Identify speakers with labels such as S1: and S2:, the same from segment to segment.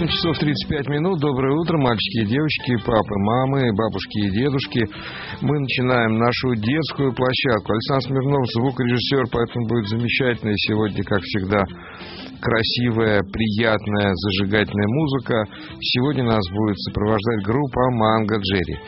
S1: часов 35 минут. Доброе утро, мальчики и девочки, папы, мамы, бабушки и дедушки. Мы начинаем нашу детскую площадку. Александр Смирнов, звукорежиссер, поэтому будет замечательная сегодня, как всегда, красивая, приятная, зажигательная музыка. Сегодня нас будет сопровождать группа Манго Джерри.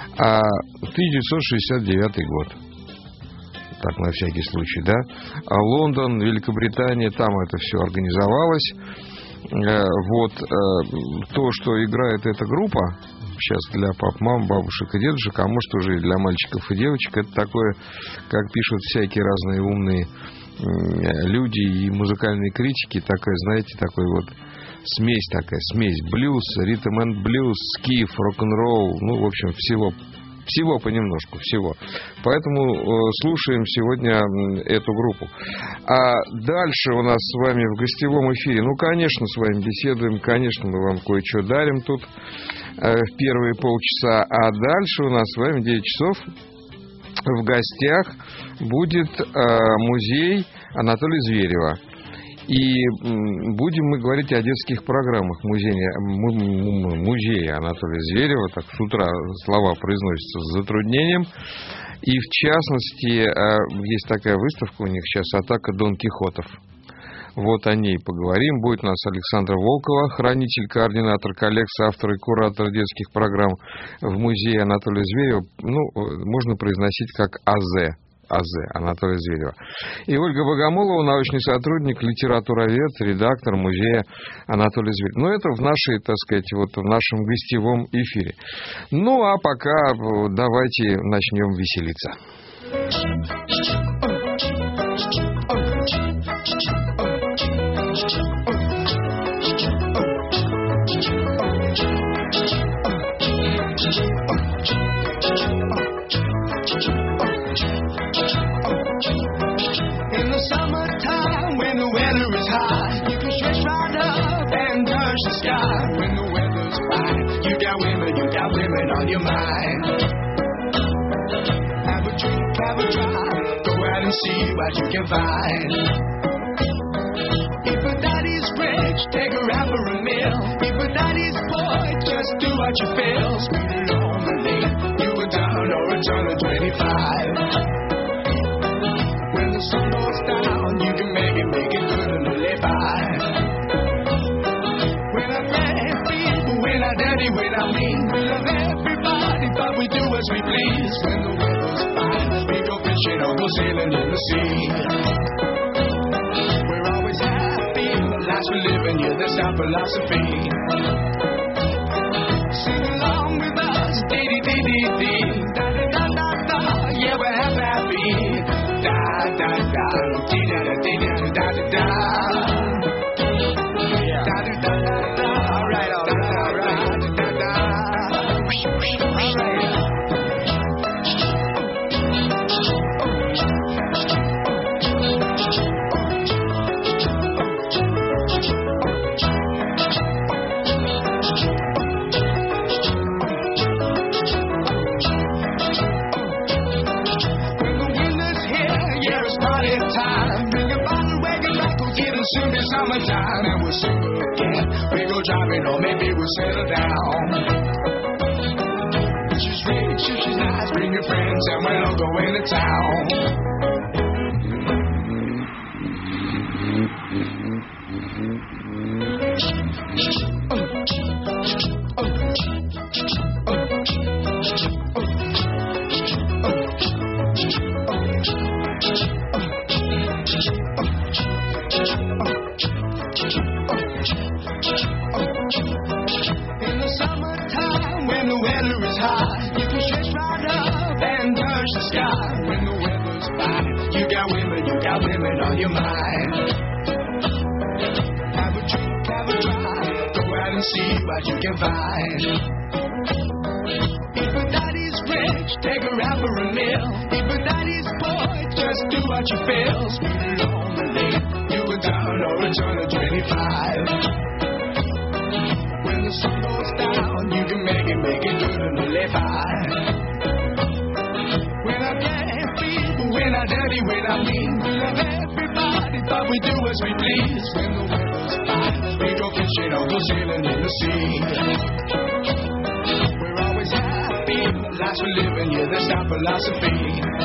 S1: 1969 год. Так, на всякий случай, да? Лондон, Великобритания, там это все организовалось. Вот то, что играет эта группа, сейчас для пап, мам, бабушек и дедушек, а может уже и для мальчиков и девочек, это такое, как пишут всякие разные умные люди и музыкальные критики, такая, знаете, такой вот смесь блюз, ритм энд блюз, скиф, рок-н-ролл, ну, в общем, всего понемножку, всего. Поэтому слушаем сегодня эту группу. А дальше у нас с вами в гостевом эфире, ну, конечно, с вами беседуем, конечно, мы вам кое-что дарим тут в первые полчаса. А дальше у нас с вами 9 часов в гостях будет музей Анатолия Зверева. И будем мы говорить о детских программах музея Анатолия Зверева. Так с утра слова произносятся с затруднением. И в частности, есть такая выставка у них сейчас «Атака Дон Кихотов». Вот о ней поговорим. Будет у нас Александра Волкова, хранитель, координатор коллекции, автор и куратор детских программ в музее Анатолия Зверева. Ну, можно произносить как АЗ Анатолия Зверева. И Ольга Богомолова, научный сотрудник, литературовед, редактор музея Анатолия Зверева. Но это в нашей, так сказать, вот в нашем гостевом эфире. Ну, а пока давайте начнем веселиться.
S2: On your mind. Have a drink, have a drive, go out and see what you can find. If a daddy's rich, take her out for a meal. If a daddy's poor, just do what you feel. Sweet and lonely, you go down or return to 25. When the sun goes down, you can make it good and live by. When I pray, people, when I daddy, when I mean, we love everybody, but we do as we please. When the weather's fine, we go fishing or go sailing in the sea. We're always happy, the lives we live in, yeah, that's our philosophy. Sing along with us, dee-dee-dee-dee-dee, da-da-da-da-da, yeah, we're happy, da-da-da, dee-da-da-dee-da-da-da-da. Summertime and we'll sing again. We go driving or maybe we'll settle down. She's rich, she's nice, bring your friends and we'll all go into town. On your mind. Have a drink, have a drive, go out and see what you can find. If a daddy's rich, take her out for a meal. If a daddy's poor, just do what you feel. Sweet and lonely, you go down or return to 25. When the sun goes down, you can make it good and live high. When I get people, when I dirty, when I mean, we love everybody, but we do as we please. When the weather's fine, we go fishing. washing out the sailing in the sea. We're always happy, lives we're living, yeah, that's our philosophy.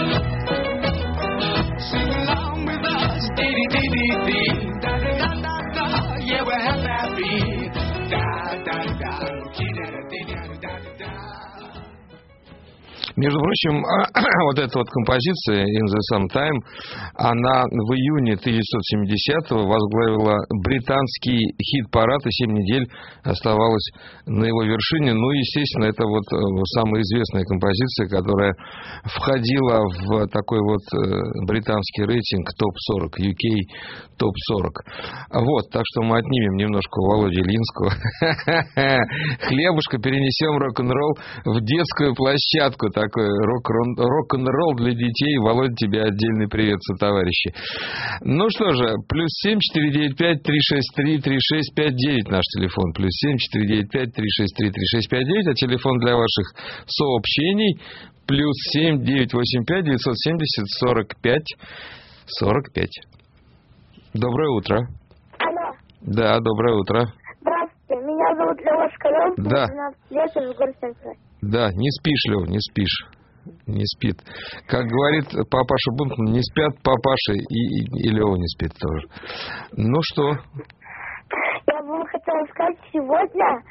S2: Sing along with us, dee-dee-dee-dee-dee, da-da-da-da-da, yeah, we're happy, da-da-da, da-da-da-da-da-da.
S1: Между прочим, вот эта вот композиция «In the Sometime», она в июне 1970-го возглавила британский хит-парад, и 7 недель оставалась на его вершине. Ну, естественно, это вот самая известная композиция, которая входила в такой вот британский рейтинг ТОП-40, UK ТОП-40. Вот, так что мы отнимем немножко у Володи Ильинского хлебушка, перенесем рок-н-ролл в детскую площадку, такой рок-н-ролл для детей. Володя, тебе отдельный привет, товарищи. Ну что же, +7 495 363 3659 наш телефон. +7 495 363 3659, а телефон для ваших сообщений +7 985 970 45 45. Доброе утро.
S3: Алло.
S1: Да, доброе утро.
S3: Здравствуйте, меня зовут Лева Шкалев,
S1: Да.
S3: 12 лет, из города Сенцов.
S1: Да, не спишь, Лев, не спишь. Не спит. Как говорит папаша Бунтман, не спят папаши, и Лева не спит тоже. Ну что?
S3: Я бы хотела сказать, сегодня,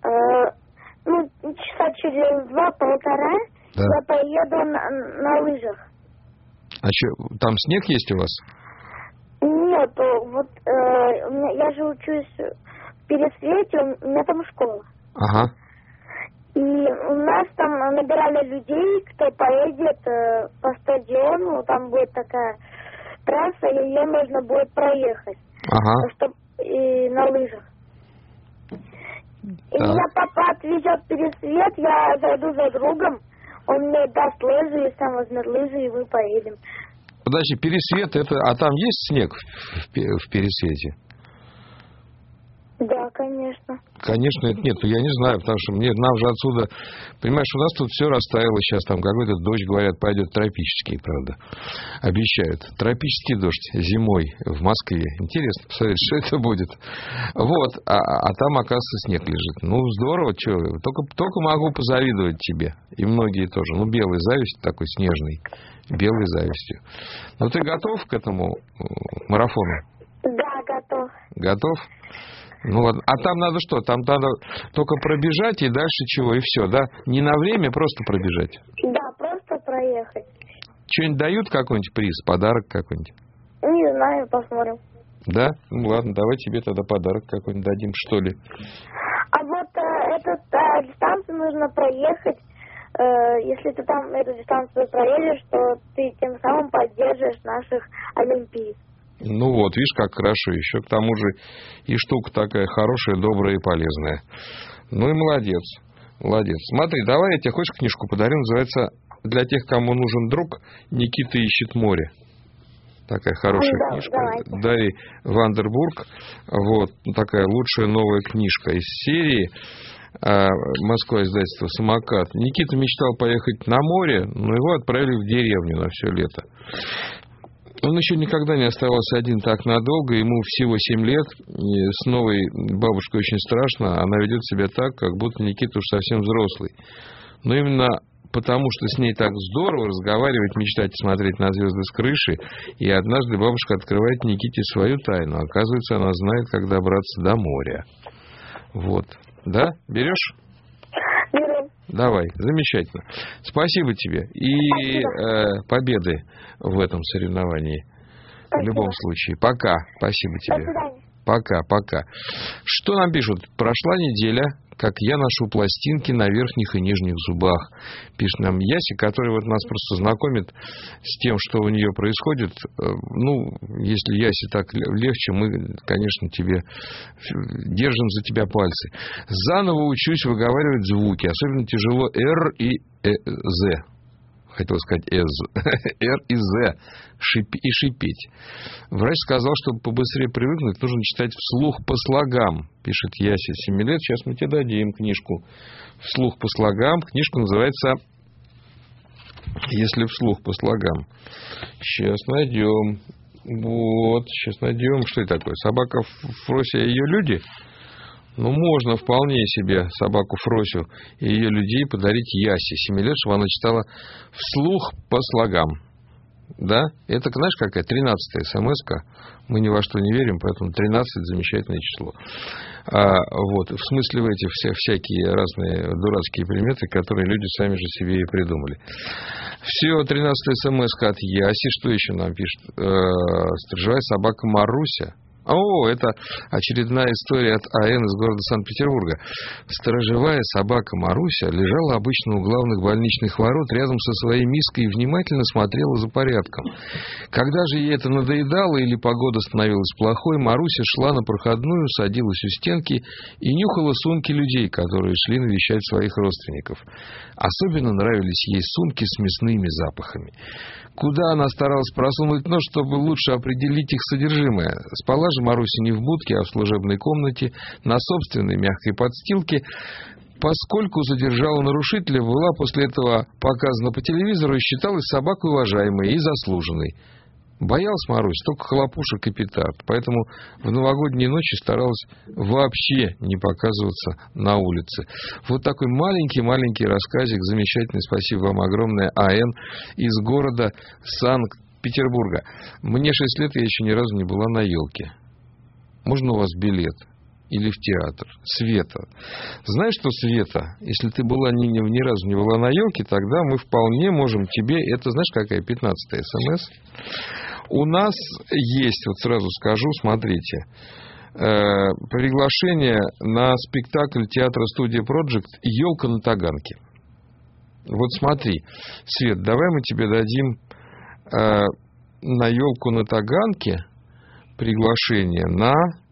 S3: часа через 2-1,5
S1: Да.
S3: я поеду на лыжах.
S1: А что, там снег есть у вас?
S3: Нет, вот я же учусь в Пересвете, у меня там школа.
S1: Ага.
S3: И у нас там набирали людей, кто поедет по стадиону, там будет такая трасса, и ее нужно будет проехать.
S1: Ага.
S3: И на лыжах. И
S1: Да.
S3: меня папа отвезет в Пересвет, я зайду за другом, он мне даст лыжи, и сам возьмет лыжи, и мы поедем.
S1: Подожди, Пересвет, это... А там есть снег в Пересвете?
S3: Да, конечно.
S1: Конечно, это нет, я не знаю, потому что нам же отсюда... Понимаешь, у нас тут все растаяло сейчас, там какой-то дождь, говорят, пойдет тропический, правда. Обещают. Тропический дождь зимой в Москве. Интересно посмотреть, что это будет. Вот, а там, оказывается, снег лежит. Ну, здорово, что, только могу позавидовать тебе. И многие тоже. Ну, белой завистью такой снежный. Белой завистью. Ну, ты готов к этому марафону?
S3: Да, готов.
S1: Готов? Ну ладно. А там надо что? Там надо только пробежать и дальше чего? И все, да? Не на время, просто пробежать.
S3: Да, просто проехать.
S1: Что-нибудь дают, какой-нибудь приз, подарок какой-нибудь?
S3: Не знаю, посмотрим.
S1: Да? Ну ладно, давай тебе тогда подарок какой-нибудь дадим, что ли.
S3: А вот эту дистанцию нужно проехать. Если ты там эту дистанцию проедешь, то ты тем самым поддержишь наших олимпийцев.
S1: Ну вот, видишь, как хорошо. Еще к тому же и штука такая хорошая, добрая и полезная. Ну и молодец. Молодец. Смотри, давай я тебе, хочешь, книжку подарю? Называется «Для тех, кому нужен друг, Никита ищет море». Такая хорошая книжка.
S3: Давайте.
S1: Дарья Вандербург. Вот. Такая лучшая новая книжка из серии. Москва, издательство «Самокат». Никита мечтал поехать на море, но его отправили в деревню на все лето. Он еще никогда не оставался один так надолго. Ему всего 7 лет. И с новой бабушкой очень страшно. Она ведет себя так, как будто Никита уж совсем взрослый. Но именно потому, что с ней так здорово разговаривать, мечтать и смотреть на звезды с крыши. И однажды бабушка открывает Никите свою тайну. Оказывается, она знает, как добраться до моря. Вот. Да? Берешь?
S3: Беру.
S1: Давай, замечательно. Спасибо тебе. И победы в этом соревновании.
S3: Спасибо.
S1: В любом случае. Пока. Спасибо
S3: До
S1: тебе.
S3: свидания.
S1: Пока. Что нам пишут? Прошла неделя, как я ношу пластинки на верхних и нижних зубах. Пишет нам Яси, который вот нас просто знакомит с тем, что у нее происходит. Ну, если Яси так легче, мы, конечно, тебе держим за тебя пальцы. Заново учусь выговаривать звуки. Особенно тяжело «р» и «з». Хотел сказать «р» и «з» и шипеть. Врач сказал, чтобы побыстрее привыкнуть, нужно читать вслух по слогам. Пишет Яся, 7 лет. Сейчас мы тебе дадим книжку вслух по слогам. Книжка называется «Если вслух по слогам». Сейчас найдем. Вот, сейчас найдем. Что это такое? Собака Фрося и ее люди? Ну, можно вполне себе собаку Фросю и ее людей подарить Ясе 7 лет, чтобы она читала вслух по слогам. Да? Это, знаешь, какая? 13-я смс-ка. Мы ни во что не верим, поэтому 13 – замечательное число. Вот. В смысле в эти всякие разные дурацкие приметы, которые люди сами же себе и придумали. Все, 13-я смс-ка от Яси. Что еще нам пишет? Сторожевая собака Маруся. О, это очередная история от АН из города Санкт-Петербурга. Сторожевая собака Маруся лежала обычно у главных больничных ворот рядом со своей миской и внимательно смотрела за порядком. Когда же ей это надоедало или погода становилась плохой, Маруся шла на проходную, садилась у стенки и нюхала сумки людей, которые шли навещать своих родственников. Особенно нравились ей сумки с мясными запахами. Куда она старалась просунуть нос, чтобы лучше определить их содержимое? Спала же Маруся не в будке, а в служебной комнате, на собственной мягкой подстилке. Поскольку задержала нарушителя, была после этого показана по телевизору и считалась собакой уважаемой и заслуженной. Боялась Марусь только хлопушек и петард, поэтому в новогодние ночи старалась вообще не показываться на улице. Вот такой маленький рассказик, замечательный, спасибо вам огромное, АН из города Санкт-Петербурга. Мне 6 лет, я еще ни разу не была на елке. Можно у вас билет? Или в театр? Света. Знаешь что, Света, если ты была ни разу не была на елке, тогда мы вполне можем тебе... Это знаешь, какая 15-я смс? У нас есть, вот сразу скажу, смотрите, приглашение на спектакль театра-студия Project «Елка на Таганке». Вот смотри, Свет, давай мы тебе дадим на елку на Таганке приглашение на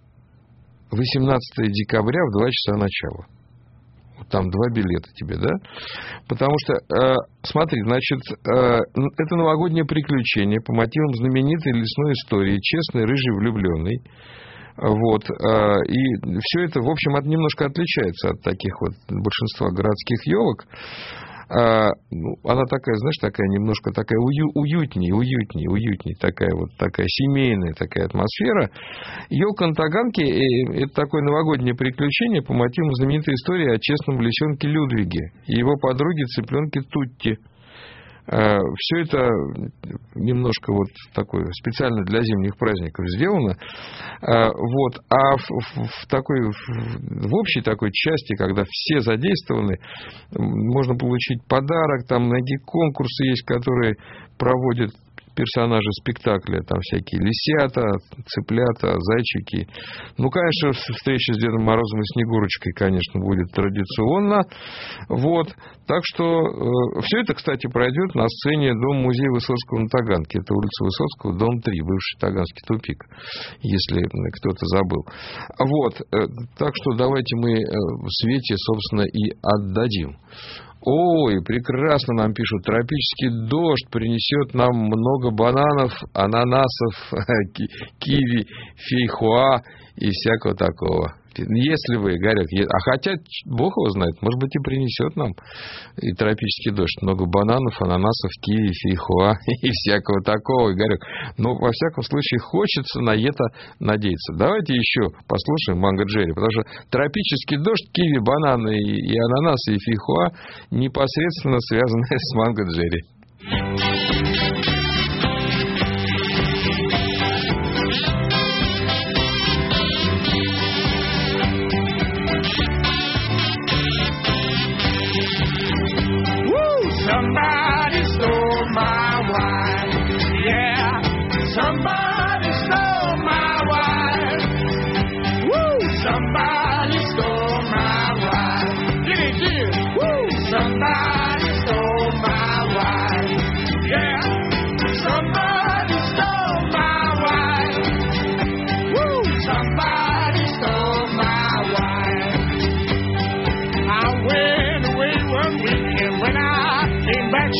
S1: 18 декабря в 2 часа начала. Там 2 билета тебе, да? Потому что, смотри, значит, это новогоднее приключение по мотивам знаменитой лесной истории «Честный рыжий влюбленный». Вот. И все это, в общем, также отличается от таких вот большинства городских елок. Она такая, знаешь, такая немножко такая уютней, такая семейная такая атмосфера. Елка на Таганке – это такое новогоднее приключение по мотивам знаменитой истории о честном лисенке Людвиге и его подруге цыпленке Тутти. Все это немножко вот такое специально для зимних праздников сделано. Вот. А в общей такой части, когда все задействованы, можно получить подарок. Там многие конкурсы есть, которые проводят персонажи спектакля, там всякие лисята, цыплята, зайчики. Ну, конечно, встреча с Дедом Морозом и Снегурочкой, конечно, будет традиционно. Вот. Так что все это, кстати, пройдет на сцене Дом-музея Высоцкого на Таганке. Это улица Высоцкого, дом 3, бывший Таганский тупик, если кто-то забыл. Вот. Так что давайте мы Свете, собственно, и отдадим. Ой, прекрасно нам пишут. Тропический дождь принесет нам много бананов, ананасов, киви, фейхоа и всякого такого. Если вы, Игорек, хотя, бог его знает, может быть, и принесет нам и тропический дождь. Много бананов, ананасов, киви, фейхоа и всякого такого, Игорек. Но, во всяком случае, хочется на это надеяться. Давайте еще послушаем Манго Джерри, потому что тропический дождь, киви, бананы и ананасы, и фейхоа непосредственно связаны с Манго Джерри.
S2: Somebody stole my wife. Yeah, somebody stole my wife. Woo! Somebody stole my wife. Get it. Woo! Somebody stole my wife. Yeah, somebody stole my wife. Woo! Somebody stole my wife. I went away one weekend when I came back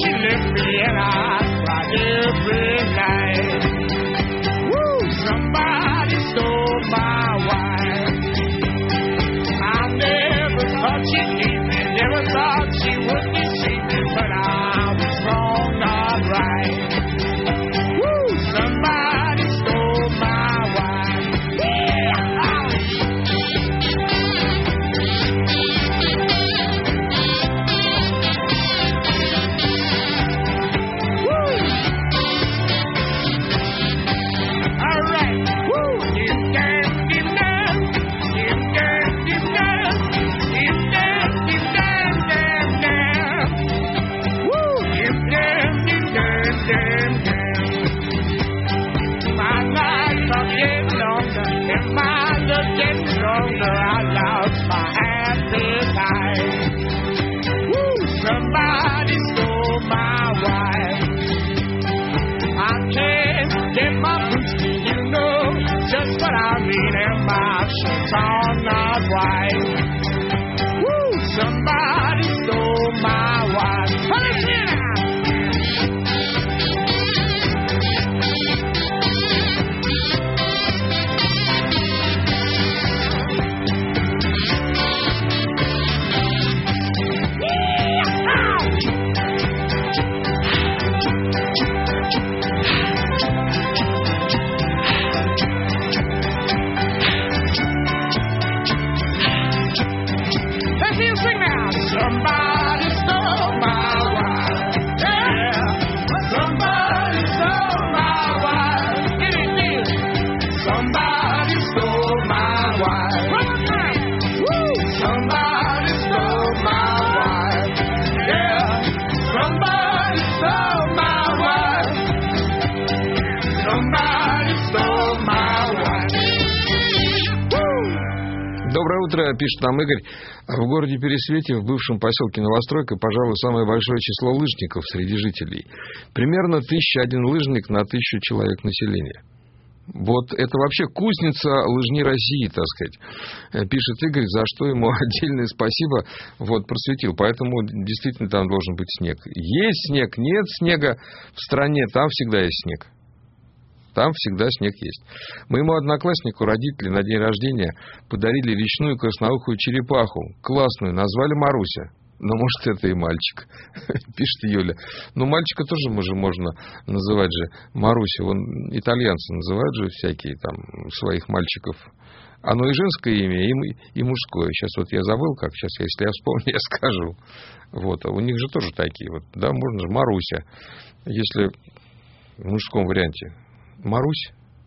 S1: утро, пишет нам Игорь. В городе Пересвете, в бывшем поселке Новостройка, пожалуй, самое большое число лыжников среди жителей. Примерно 1001 лыжник на 1000 человек населения. Вот это вообще кузница лыжни России, так сказать, пишет Игорь, за что ему отдельное спасибо, вот, просветил. Поэтому действительно там должен быть снег. Есть снег, нет снега в стране, там всегда есть снег. Там всегда снег есть. Моему однокласснику родители на день рождения подарили речную красноухую черепаху. Классную, назвали Маруся. Ну, может, это и мальчик, пишет Юля. Но мальчика тоже можно называть же Маруся. Вон итальянцы называют же всякие там своих мальчиков. Оно и женское имя, и мужское. Сейчас вот я забыл, как. Сейчас, если я вспомню, я скажу. Вот. А у них же тоже такие вот. Да, можно же Маруся. Если в мужском варианте. Марусь,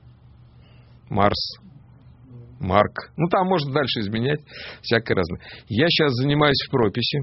S1: Марс, Марк. Ну, там можно дальше изменять. Всякое разное. Я сейчас занимаюсь в прописи.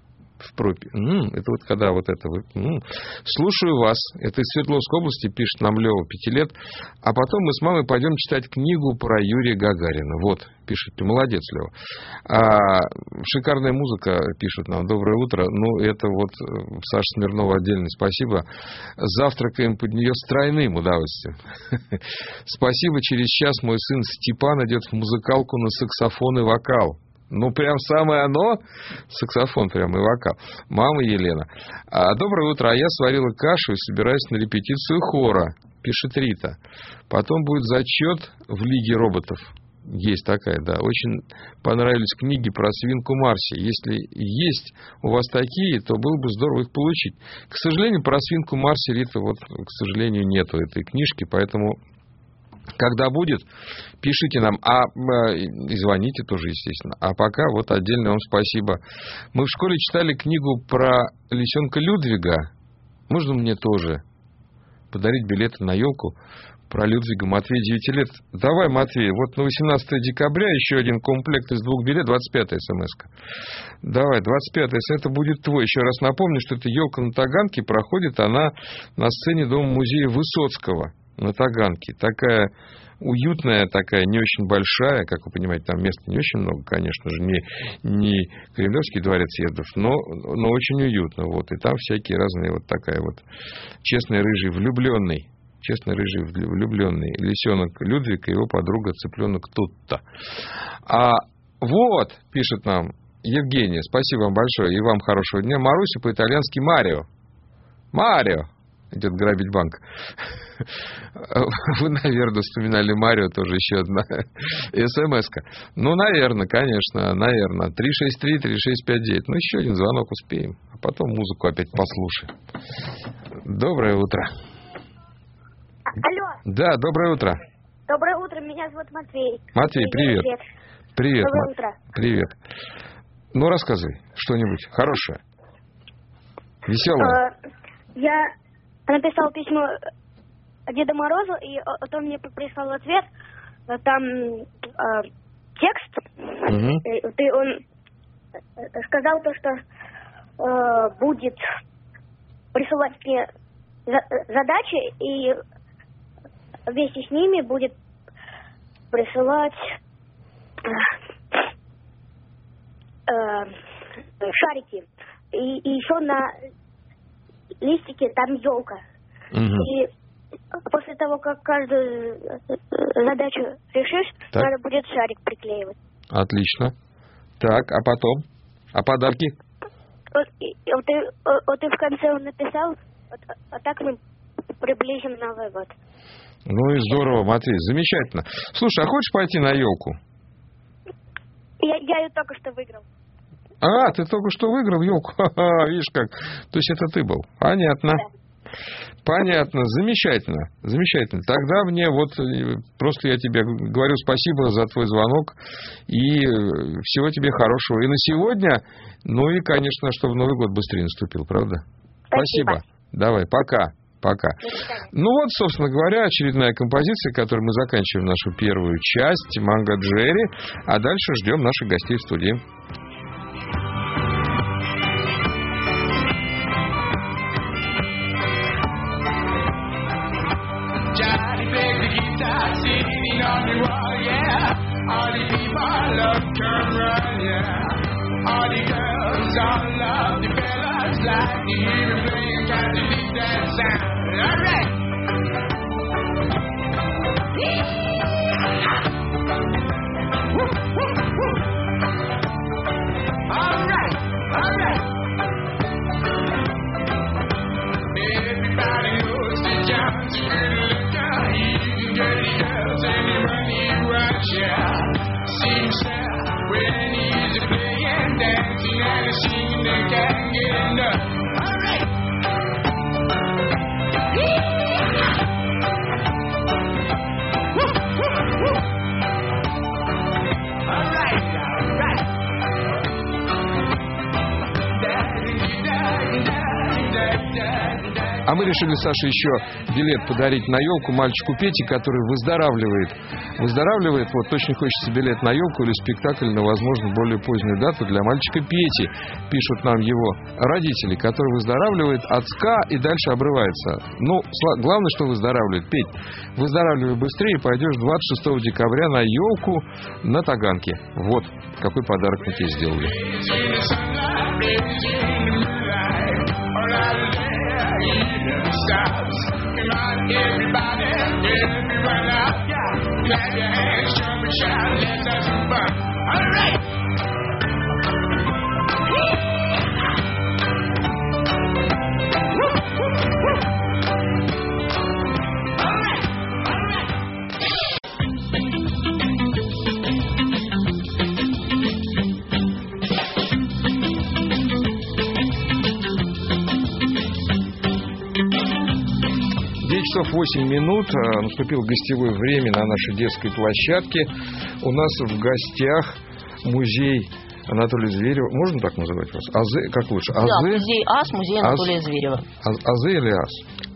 S1: Это вот когда вот это вот. Слушаю вас. Это из Свердловской области, пишет нам Лева, 5 лет. А потом мы с мамой пойдем читать книгу про Юрия Гагарина. Вот, пишет. Ты молодец, Лева. Шикарная музыка, пишут нам. Доброе утро. Ну, это вот Саша Смирнова отдельное спасибо. Завтракаем под нее с тройным удовольствием. Спасибо. Через час мой сын Степан идет в музыкалку на саксофон и вокал. Ну, прям самое оно. Саксофон прям и вокал. Мама Елена. Доброе утро. А я сварила кашу и собираюсь на репетицию хора, пишет Рита. Потом будет зачет в Лиге роботов. Есть такая, да. Очень понравились книги про свинку Марси. Если есть у вас такие, то было бы здорово их получить. К сожалению, про свинку Марси, Рита, вот, к сожалению, нету этой книжки, поэтому... Когда будет, пишите нам, и звоните тоже, естественно. А пока вот отдельно вам спасибо. Мы в школе читали книгу про лисенка Людвига. Можно мне тоже подарить билеты на елку про Людвига? Матвей, 9 лет. Давай, Матвей, вот на 18 декабря еще один комплект из 2 билетов, 25-я смс-ка. Давай, 25-я, это будет твой. Еще раз напомню, что эта елка на Таганке проходит, она на сцене Дома-музея Высоцкого. На Таганке. Такая уютная, такая не очень большая, как вы понимаете, там места не очень много, конечно же, не Кремлевский дворец съездов, но очень уютно. Вот. И там всякие разные, вот такая вот честный рыжий влюбленный лисенок Людвиг и его подруга цыпленок Тутта. Вот, пишет нам Евгения, спасибо вам большое, и вам хорошего дня. Маруся по-итальянски Марио идет грабить банк. Вы, наверное, вспоминали Марио, тоже еще одна смс-ка. Ну, наверное, конечно, 363-3659. Ну, еще один звонок успеем. А потом музыку опять послушаем. Доброе утро.
S3: Алло.
S1: Да, доброе утро.
S3: Доброе утро, меня зовут Матвей.
S1: Матвей, привет. Привет.
S3: Доброе утро.
S1: Привет. Ну, рассказывай что-нибудь хорошее. Веселое.
S3: Я написал письмо Деду Морозу, и он мне прислал ответ. Там текст. Он сказал то, что будет присылать мне задачи, и вместе с ними будет присылать шарики. И еще на листике там елка. И после того, как каждую задачу решишь,
S1: так,
S3: надо будет шарик приклеивать.
S1: Отлично. Так, а потом? А подарки?
S3: Вот ты в конце написал, а так мы приблизим Новый год.
S1: Ну и здорово, Матвей, замечательно. Слушай, а хочешь пойти на елку?
S3: Я ее только что выиграл.
S1: Ты только что выиграл елку? Видишь как. То есть это ты был. Понятно. Да. Понятно. Замечательно. Замечательно. Тогда мне вот просто я тебе говорю спасибо за твой звонок. И всего тебе хорошего. И на сегодня, ну и, конечно, чтобы Новый год быстрее наступил, правда? Спасибо. Давай, пока. Пока. Ну вот, собственно говоря, очередная композиция, которой мы заканчиваем нашу первую часть, Манго Джерри. А дальше ждем наших гостей в студии.
S2: On the wall, yeah. All the people love come like to hear me playing, got to dig that sound. All right. All right, all right. Everybody knows that John's a good looker. He can get the girls and he run you right, yeah. Seems sad when he's playing, dancing and singing, they can't get enough. All right. All right, all right.
S1: А мы решили, Саша, еще билет подарить на елку мальчику Пете, который выздоравливает. Вот очень хочется билет на елку или спектакль на, возможно, более позднюю дату для мальчика Пети. Пишут нам его родители, который выздоравливает от СКА и дальше обрывается. Ну, главное, что выздоравливает. Петь, выздоравливай быстрее, пойдешь 26 декабря на елку на Таганке. Вот какой подарок мы тебе сделали.
S2: Stops. Come on, everybody, everyone out, yeah. Clap your hands, jump and shout, let's have some fun. All right. All right, all right.
S1: 9 часов 8 минут. Наступило гостевое время на нашей детской площадке. У нас в гостях музей Анатолия Зверева. Можно так называть вас? АЗ, как лучше? АЗ?
S4: Да, музей АС, музей Анатолия Зверева.
S1: АЗ или АС?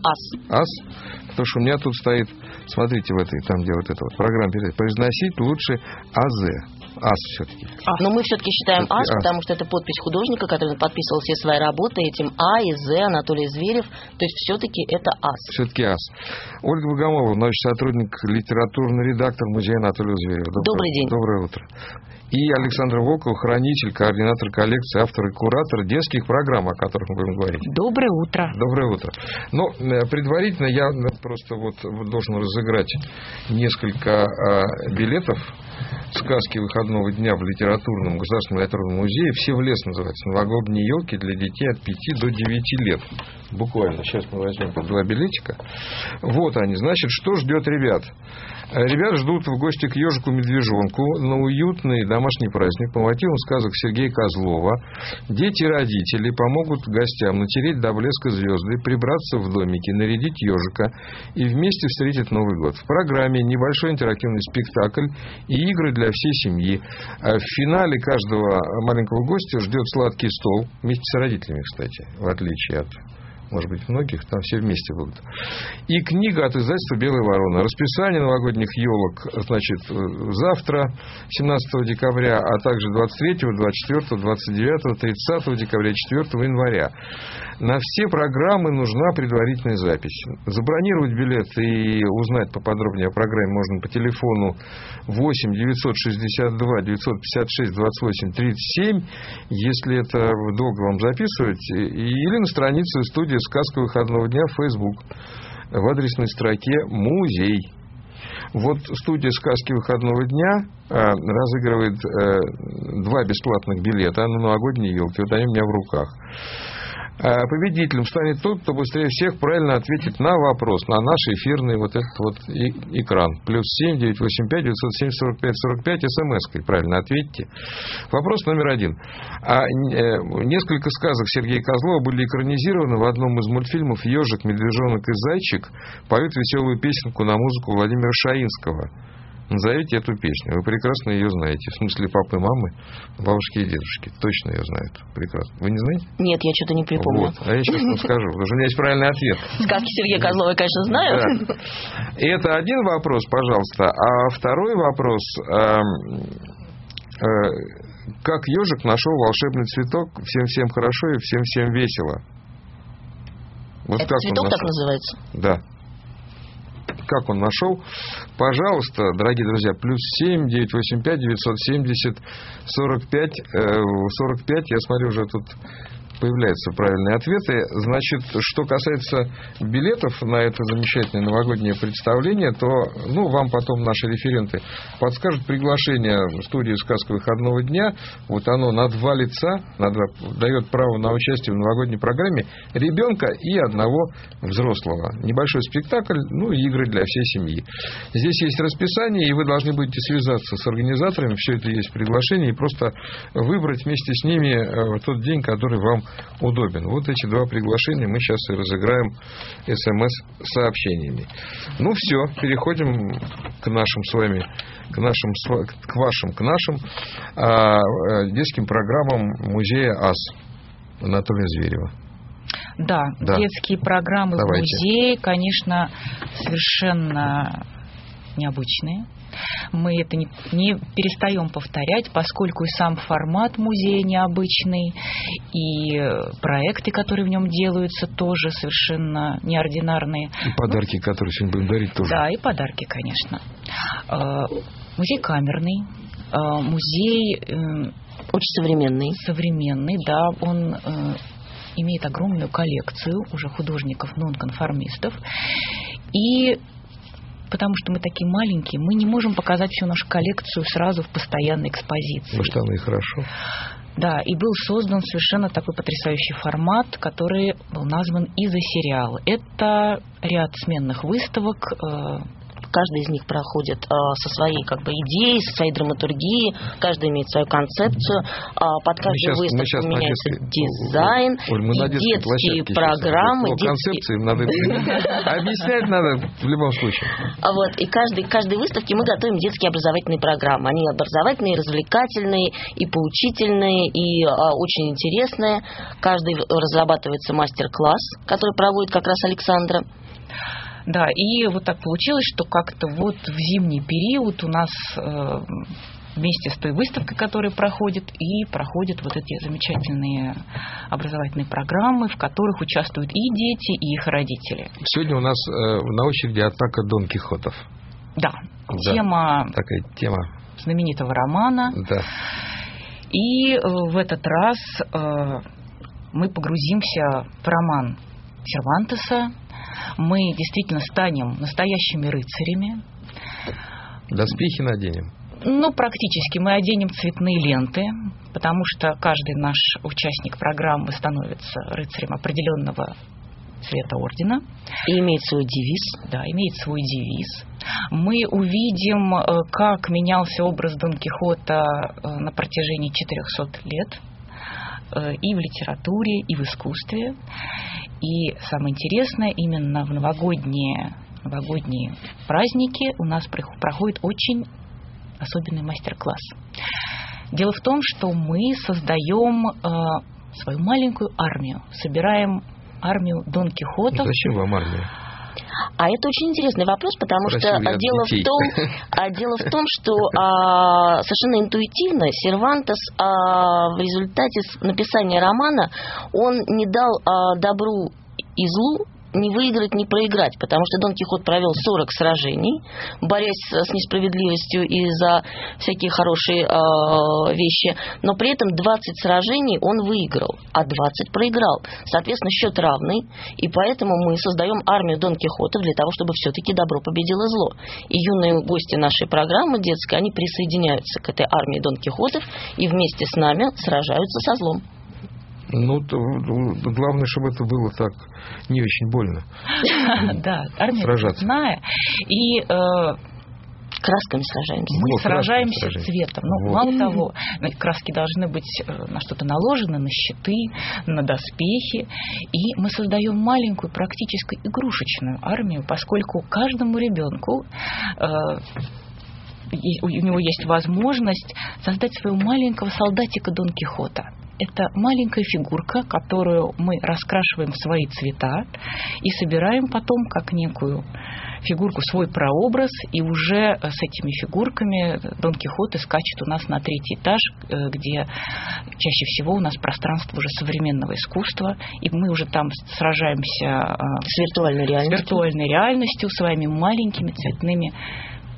S4: АС.
S1: АС? Потому что у меня тут стоит, смотрите, в этой, там, где вот эта вот программа передает, произносить лучше АЗ. АС все-таки.
S4: Но мы все-таки считаем
S1: все-таки
S4: АС, потому что это подпись художника, который подписывал все свои работы этим А и З, Анатолий Зверев. То есть все-таки это АС.
S1: Все-таки АС. Ольга Богомолова, научный сотрудник, литературный редактор музея Анатолия Зверева.
S4: Добрый день.
S1: Доброе утро. И Александр Волков, хранитель, координатор коллекции, автор и куратор детских программ, о которых мы будем говорить.
S4: Доброе утро.
S1: Доброе утро. Но предварительно я просто вот должен разыграть несколько билетов сказки выходного дня в литературном, Государственном литературном музее. «Все в лес» называется. Новогодние елки для детей от 5 до 9 лет. Буквально. Сейчас мы возьмем по 2 билетика. Вот они. Значит, что ждет ребят? Ребят ждут в гости к ежику-медвежонку на уютный домашний праздник по мотивам сказок Сергея Козлова. Дети и родители помогут гостям натереть до блеска звезды, прибраться в домике, нарядить ежика и вместе встретить Новый год. В программе небольшой интерактивный спектакль и игры для всей семьи. В финале каждого маленького гостя ждет сладкий стол, вместе с родителями, кстати, в отличие от, может быть, многих, там все вместе будут. И книга от издательства «Белая ворона». Расписание новогодних елок, значит, завтра, 17 декабря, а также 23, 24, 29, 30 декабря, 4 января. На все программы нужна предварительная запись. Забронировать билет и узнать поподробнее о программе можно по телефону 8 962 956 28 37, если это долго вам записывать, или на странице студии «Сказка выходного дня» в Facebook в адресной строке «Музей». Вот студия «Сказки выходного дня» разыгрывает 2 бесплатных билета на новогодние елки. Вот они у меня в руках. Победителем станет тот, кто быстрее всех правильно ответит на вопрос, на наш эфирный вот этот вот экран. +7 985 907 45 45 смс-кой. Правильно ответьте. Вопрос номер 1. Несколько сказок Сергея Козлова были экранизированы в одном из мультфильмов «Ежик, медвежонок и зайчик». Поют веселую песенку на музыку Владимира Шаинского. Назовите эту песню. Вы прекрасно ее знаете. В смысле папы, мамы, бабушки и дедушки. Точно ее знают. Прекрасно. Вы не знаете?
S4: Нет, я что-то не припомню.
S1: Вот. А я сейчас вам скажу, потому что у меня есть правильный ответ.
S4: Сказки Сергея Козлова я, конечно, знаю.
S1: Да. Это один вопрос, пожалуйста. А второй вопрос. Как ежик нашел волшебный цветок? Всем-всем хорошо и всем-всем весело. Вот
S4: это
S1: как
S4: цветок так называется?
S1: Да. Как он нашел? Пожалуйста, дорогие друзья, +7 985 970 45 45. Я смотрю, уже тут появляются правильные ответы. Значит, что касается билетов на это замечательное новогоднее представление, то вам потом наши референты подскажут приглашение в студии «Сказка выходного дня». Вот оно на 2 лица, дает право на участие в новогодней программе ребенка и одного взрослого. Небольшой спектакль, и игры для всей семьи. Здесь есть расписание, и вы должны будете связаться с организаторами, все это есть в приглашении, и просто выбрать вместе с ними тот день, который вам удобен. Вот эти 2 приглашения мы сейчас и разыграем СМС-сообщениями. Все, переходим к нашим с вами, к нашим детским программам музея АС Анатолия Зверева.
S5: Да, детские программы в музее, конечно, совершенно необычные. Мы это не перестаем повторять, поскольку и сам формат музея необычный, и проекты, которые в нем делаются, тоже совершенно неординарные.
S1: И подарки, которые сегодня будем дарить, тоже.
S5: Да, и подарки, конечно. Музей камерный, музей
S4: очень современный.
S5: Современный, да, он имеет огромную коллекцию уже художников-нонконформистов. И потому что мы такие маленькие, мы не можем показать всю нашу коллекцию сразу в постоянной экспозиции.
S1: Может, оно и хорошо.
S5: Да, и был создан совершенно такой потрясающий формат, который был назван «Изосериал». Это ряд сменных выставок.
S4: Каждый из них проходит со своей идеей, со своей драматургией, каждый имеет свою концепцию, под каждую выставку меняется дизайн, и детские программы.
S1: Концепции надо объяснять надо в любом случае.
S4: И каждой выставке мы готовим детские образовательные программы. Они образовательные, развлекательные, и поучительные, и очень интересные. Каждый разрабатывается мастер-класс, который проводит как раз Александра.
S5: Да, и вот так получилось, что как-то вот в зимний период у нас вместе с той выставкой, которая проходит вот эти замечательные образовательные программы, в которых участвуют и дети, и их родители.
S1: Сегодня у нас на очереди атака Дон Кихотов.
S5: Да,
S1: такая тема
S5: знаменитого романа.
S1: Да.
S5: И в этот раз мы погрузимся в роман Сервантеса. Мы действительно станем настоящими рыцарями.
S1: Доспехи наденем?
S5: Практически. Мы оденем цветные ленты, потому что каждый наш участник программы становится рыцарем определенного цвета ордена.
S4: И имеет свой девиз.
S5: Да, имеет свой девиз. Мы увидим, как менялся образ Дон Кихота на протяжении 400 лет. И в литературе, и в искусстве. И самое интересное, именно в новогодние праздники у нас проходит очень особенный мастер-класс. Дело в том, что мы создаем свою маленькую армию, собираем армию Дон Кихотов.
S1: Зачем вам армия?
S4: А это очень интересный вопрос, потому что дело в том, что совершенно интуитивно Сервантес в результате написания романа он не дал добру и злу не выиграть, не проиграть, потому что Дон Кихот провел 40 сражений, борясь с несправедливостью и за всякие хорошие вещи, но при этом 20 сражений он выиграл, а 20 проиграл. Соответственно, счет равный, и поэтому мы создаем армию Дон Кихотов для того, чтобы все-таки добро победило зло. И юные гости нашей программы детской, они присоединяются к этой армии Дон Кихотов и вместе с нами сражаются со злом.
S1: Главное, чтобы это было так не очень больно.
S5: Да, армия цветная. И
S4: красками сражаемся.
S5: Мы сражаемся цветом. Мало того, краски должны быть на что-то наложены, на щиты, на доспехи. И мы создаем маленькую, практически игрушечную армию, поскольку каждому ребенку у него есть возможность создать своего маленького солдатика Дон Кихота. Это маленькая фигурка, которую мы раскрашиваем в свои цвета и собираем потом как некую фигурку, свой прообраз, и уже с этими фигурками Дон Кихот скачет у нас на 3-й этаж, где чаще всего у нас пространство уже современного искусства, и мы уже там сражаемся
S4: с виртуальной реальностью
S5: своими маленькими цветными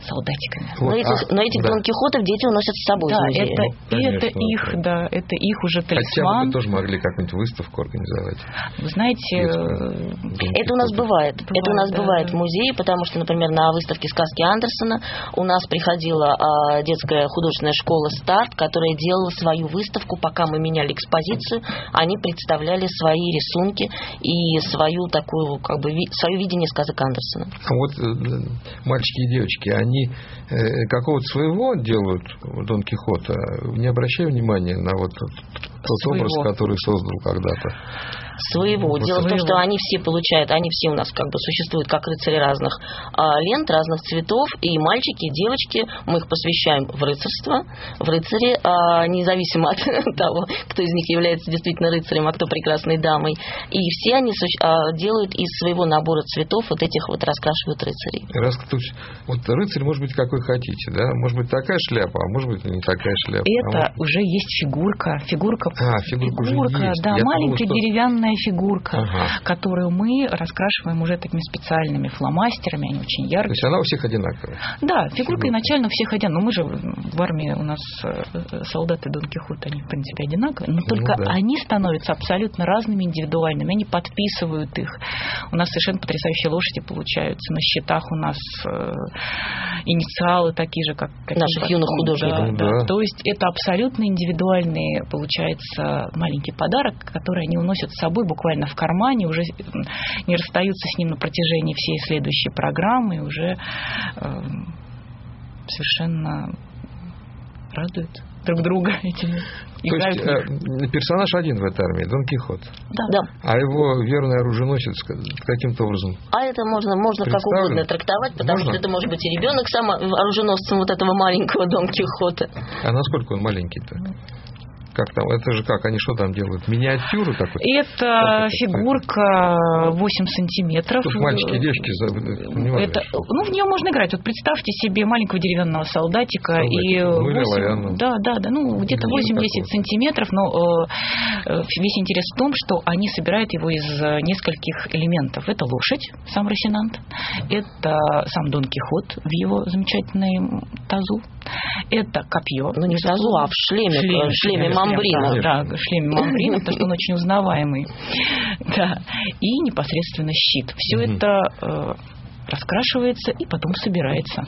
S5: солдатиками.
S4: Но этих Дон Кихотов дети уносят с собой.
S5: Да, это их уже талисман.
S1: Хотя бы тоже могли какую-нибудь выставку организовать.
S5: Вы знаете,
S4: это у нас бывает. Это у нас бывает в музее, потому что, например, на выставке сказки Андерсона у нас приходила детская художественная школа «Старт», которая делала свою выставку, пока мы меняли экспозицию, они представляли свои рисунки и свою такую, свое видение сказок Андерсона.
S1: А вот мальчики и девочки, они какого-то своего делают Дон Кихота, не обращая внимания на вот тот образ, который создал когда-то.
S4: Своего. Дело в том, что они все у нас существуют как рыцари разных лент, разных цветов, и мальчики, и девочки, мы их посвящаем в рыцарство, в рыцари, независимо от того, кто из них является действительно рыцарем, а кто прекрасной дамой. И все они делают из своего набора цветов вот этих вот, раскрашивают рыцарей.
S1: Вот рыцарь может быть какой хотите, да? Может быть такая шляпа, а может быть не такая шляпа.
S5: Это уже есть фигурка
S1: уже есть.
S5: Да, маленькая деревянная фигурка, которую мы раскрашиваем уже такими специальными фломастерами, они очень яркие.
S1: То есть она у всех одинаковая?
S5: Да, фигурка изначально у всех одинаковая. Но мы же в армии, у нас солдаты Дон Кихота, они в принципе одинаковые, но только они становятся абсолютно разными, индивидуальными, они подписывают их. У нас совершенно потрясающие лошади получаются, на щитах у нас инициалы такие же, как
S4: наших юных художников.
S5: Да. То есть это абсолютно индивидуальный, получается, маленький подарок, который они уносят с собой буквально в кармане, уже не расстаются с ним на протяжении всей следующей программы, и уже совершенно радуют друг друга этими.
S1: То есть персонаж один в этой армии, Дон Кихот.
S4: Да.
S1: А его верный оруженосец каким-то образом?
S4: А это можно как угодно трактовать, потому что это может быть и ребенок сам оруженосцем вот этого маленького Дон Кихота.
S1: А насколько он маленький-то? Как там? Это же как? Они что там делают? Миниатюры такой?
S5: Это фигурка 8 сантиметров.
S1: Тут мальчики и девочки
S5: в нее можно играть. Вот представьте себе маленького деревянного солдатика. И 8, где-то 8-10 сантиметров. Но весь интерес в том, что они собирают его из нескольких элементов. Это лошадь, сам Росинант. Это сам Дон Кихот в его замечательной тазу. Это копье.
S4: Не в тазу, а в шлеме Мамбрина.
S5: Да, в шлеме Мамбрина, потому что он очень узнаваемый. Да. И непосредственно щит. Все это раскрашивается и потом собирается.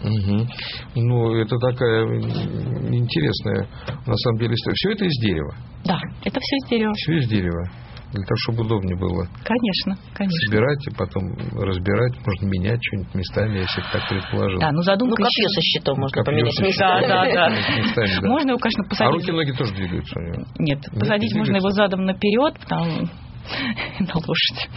S1: Это такая интересная, на самом деле, история. Все это из дерева?
S5: Да, это все из дерева.
S1: Все из дерева. Для того, чтобы удобнее было.
S5: Конечно.
S1: Собирать и потом разбирать, можно менять что-нибудь местами, если так предположил.
S5: Да, задумка
S4: копье со щитом можно поменять местами.
S5: Да. Можно его, конечно, посадить.
S1: А руки-ноги тоже двигаются у него?
S5: Нет, посадить можно его задом наперед, потом на лошадь.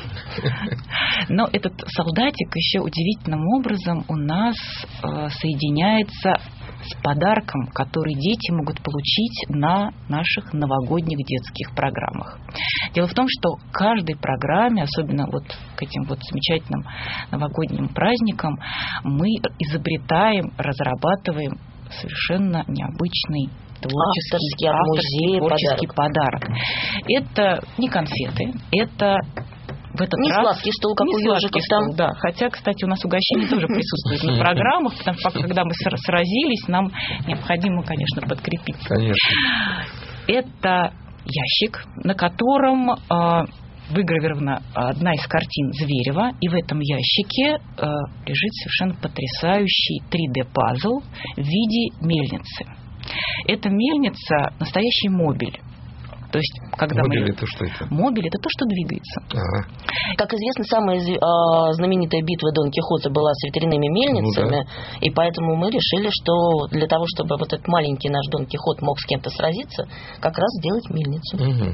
S5: Но этот солдатик еще удивительным образом у нас соединяется с подарком, который дети могут получить на наших новогодних детских программах. Дело в том, что к каждой программе, особенно вот к этим вот замечательным новогодним праздникам, мы изобретаем, разрабатываем совершенно необычный творческий подарок. Это не конфеты, это в этот
S4: не
S5: раз
S4: сладкий стол, как у ежиков там.
S5: Да, хотя, кстати, у нас угощение тоже присутствует на программах, потому что когда мы сразились, нам необходимо, конечно, подкрепиться.
S1: Конечно.
S5: Это ящик, на котором выгравирована одна из картин Зверева, и в этом ящике лежит совершенно потрясающий 3D-пазл в виде мельницы. Эта мельница – настоящий мобиль. То есть, когда
S1: мобиль это что это?
S5: Мобиль это то, что двигается.
S4: Как известно, самая знаменитая битва Дон Кихота была с ветряными мельницами, и поэтому мы решили, что для того, чтобы вот этот маленький наш Дон Кихот мог с кем-то сразиться, как раз сделать мельницу.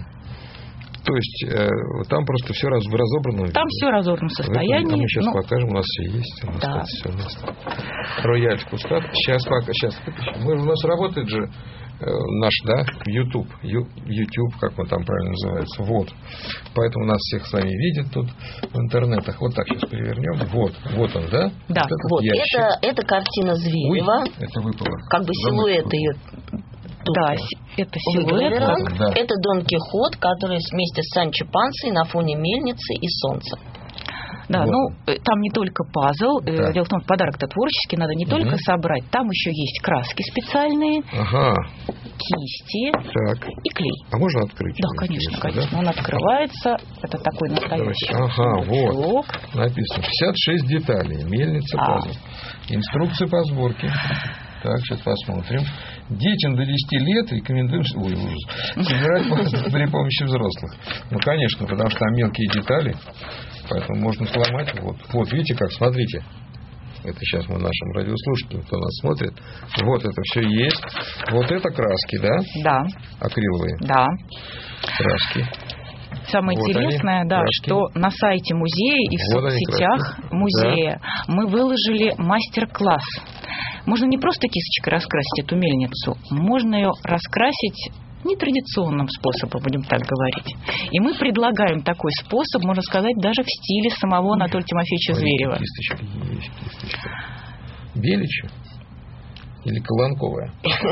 S1: То есть там просто все в разобранном.
S5: Там все в разобранном состоянии.
S1: Мы сейчас покажем, у нас все есть. У нас все рояль в кусках. Сейчас. У нас работает же наш, YouTube, как он там правильно называется. Вот. Поэтому нас всех с вами видят тут в интернетах. Вот так сейчас перевернем. Вот он, да?
S5: Да.
S4: Вот это картина Зверева.
S1: Это выпало.
S4: Как бы силуэт ее.
S5: Да, это силуэт.
S4: Это Дон Кихот, который вместе с Санчо Пансой на фоне мельницы и солнца.
S5: Да,
S1: Вот.
S5: ну, там не только пазл.
S1: Да.
S5: Дело в том, что подарок-то творческий, надо не только собрать, там еще есть краски специальные,
S1: Ага,
S5: кисти
S1: так.
S5: и клей.
S1: А можно открыть?
S5: Да,
S1: его,
S5: конечно,
S1: интересно,
S5: конечно.
S1: да?
S5: Он открывается. Это такой настоящий.
S1: Ага, вот.
S5: сундучок.
S1: Написано 56 деталей. Мельница пазл. Инструкция по сборке. Так, сейчас посмотрим. Детям до 10 лет рекомендуем собирать пазл при помощи взрослых. Ну, конечно, потому что там мелкие детали, поэтому можно сломать. Вот видите как, смотрите. Это сейчас мы нашим радиослушателям, кто нас смотрит. Вот это все есть. Вот это краски, да?
S5: Да.
S1: Акриловые
S5: Да.
S1: краски.
S5: Самое
S1: Вот
S5: интересное,
S1: они,
S5: да,
S1: краски.
S5: что на сайте музея и в
S1: Вот они,
S5: соцсетях
S1: краски.
S5: музея мы выложили мастер-класс. Можно не просто кисточкой раскрасить эту мельницу, можно ее раскрасить нетрадиционным способом, будем так говорить. И мы предлагаем такой способ, можно сказать, даже в стиле самого Анатолия Тимофеевича Зверева.
S1: Кисточка есть, кисточка. Беличья? Или Колонковая?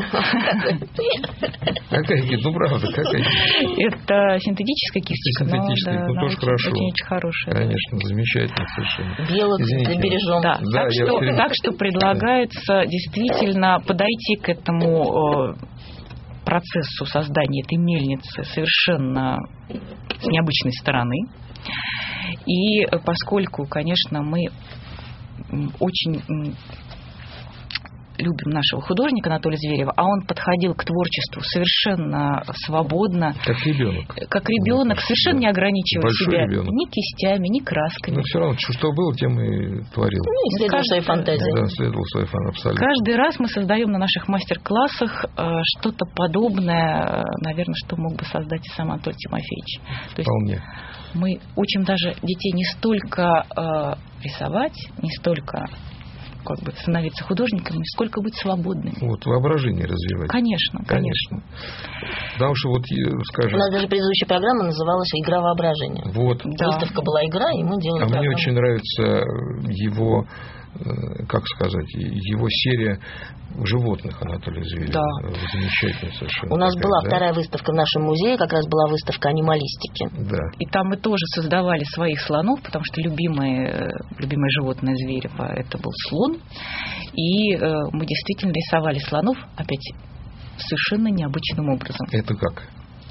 S1: Какая кисть? Ну, правда, какая кисть?
S5: Это синтетическая кисточка.
S1: Синтетическая, ну, тоже хорошо.
S5: Очень хорошая.
S1: Конечно, замечательно совершенно.
S4: Белых
S1: Извините.
S4: бережем.
S5: Да,
S1: Да,
S5: так что предлагается действительно подойти к этому процессу создания этой мельницы совершенно с необычной стороны. И поскольку, конечно, мы очень любим нашего художника Анатолия Зверева, а он подходил к творчеству совершенно свободно.
S1: Как ребенок.
S5: Как ребенок, совершенно не ограничивая
S1: Большой
S5: себя
S1: ребенок.
S5: ни кистями, ни красками.
S1: Но все равно, что было, тем и творил.
S4: Следовал своей фантазии.
S1: Да, следовал своей фантазии, абсолютно.
S5: Каждый раз мы создаем на наших мастер-классах что-то подобное, наверное, что мог бы создать и сам Анатолий Тимофеевич. То есть
S1: Вполне.
S5: мы учим даже детей не столько рисовать, не столько как бы становиться художниками, сколько быть свободными.
S1: Вот, воображение развивать.
S5: Конечно.
S1: Потому что, вот,
S4: У
S1: скажем...
S4: нас даже предыдущая программа называлась «Игра воображения».
S1: Вот.
S5: Да.
S4: Выставка была «Игра», и мы делали
S1: А мне
S4: программу.
S1: очень нравится его, как сказать, его серия животных Анатолия Зверева.
S5: Да.
S1: Замечательно совершенно.
S4: У нас
S1: такая,
S4: была
S1: да?
S4: вторая выставка в нашем музее, как раз была выставка анималистики.
S1: Да.
S5: И там мы тоже создавали своих слонов, потому что любимое животное Зверева – это был слон. И мы действительно рисовали слонов, опять, совершенно необычным образом.
S1: Это как?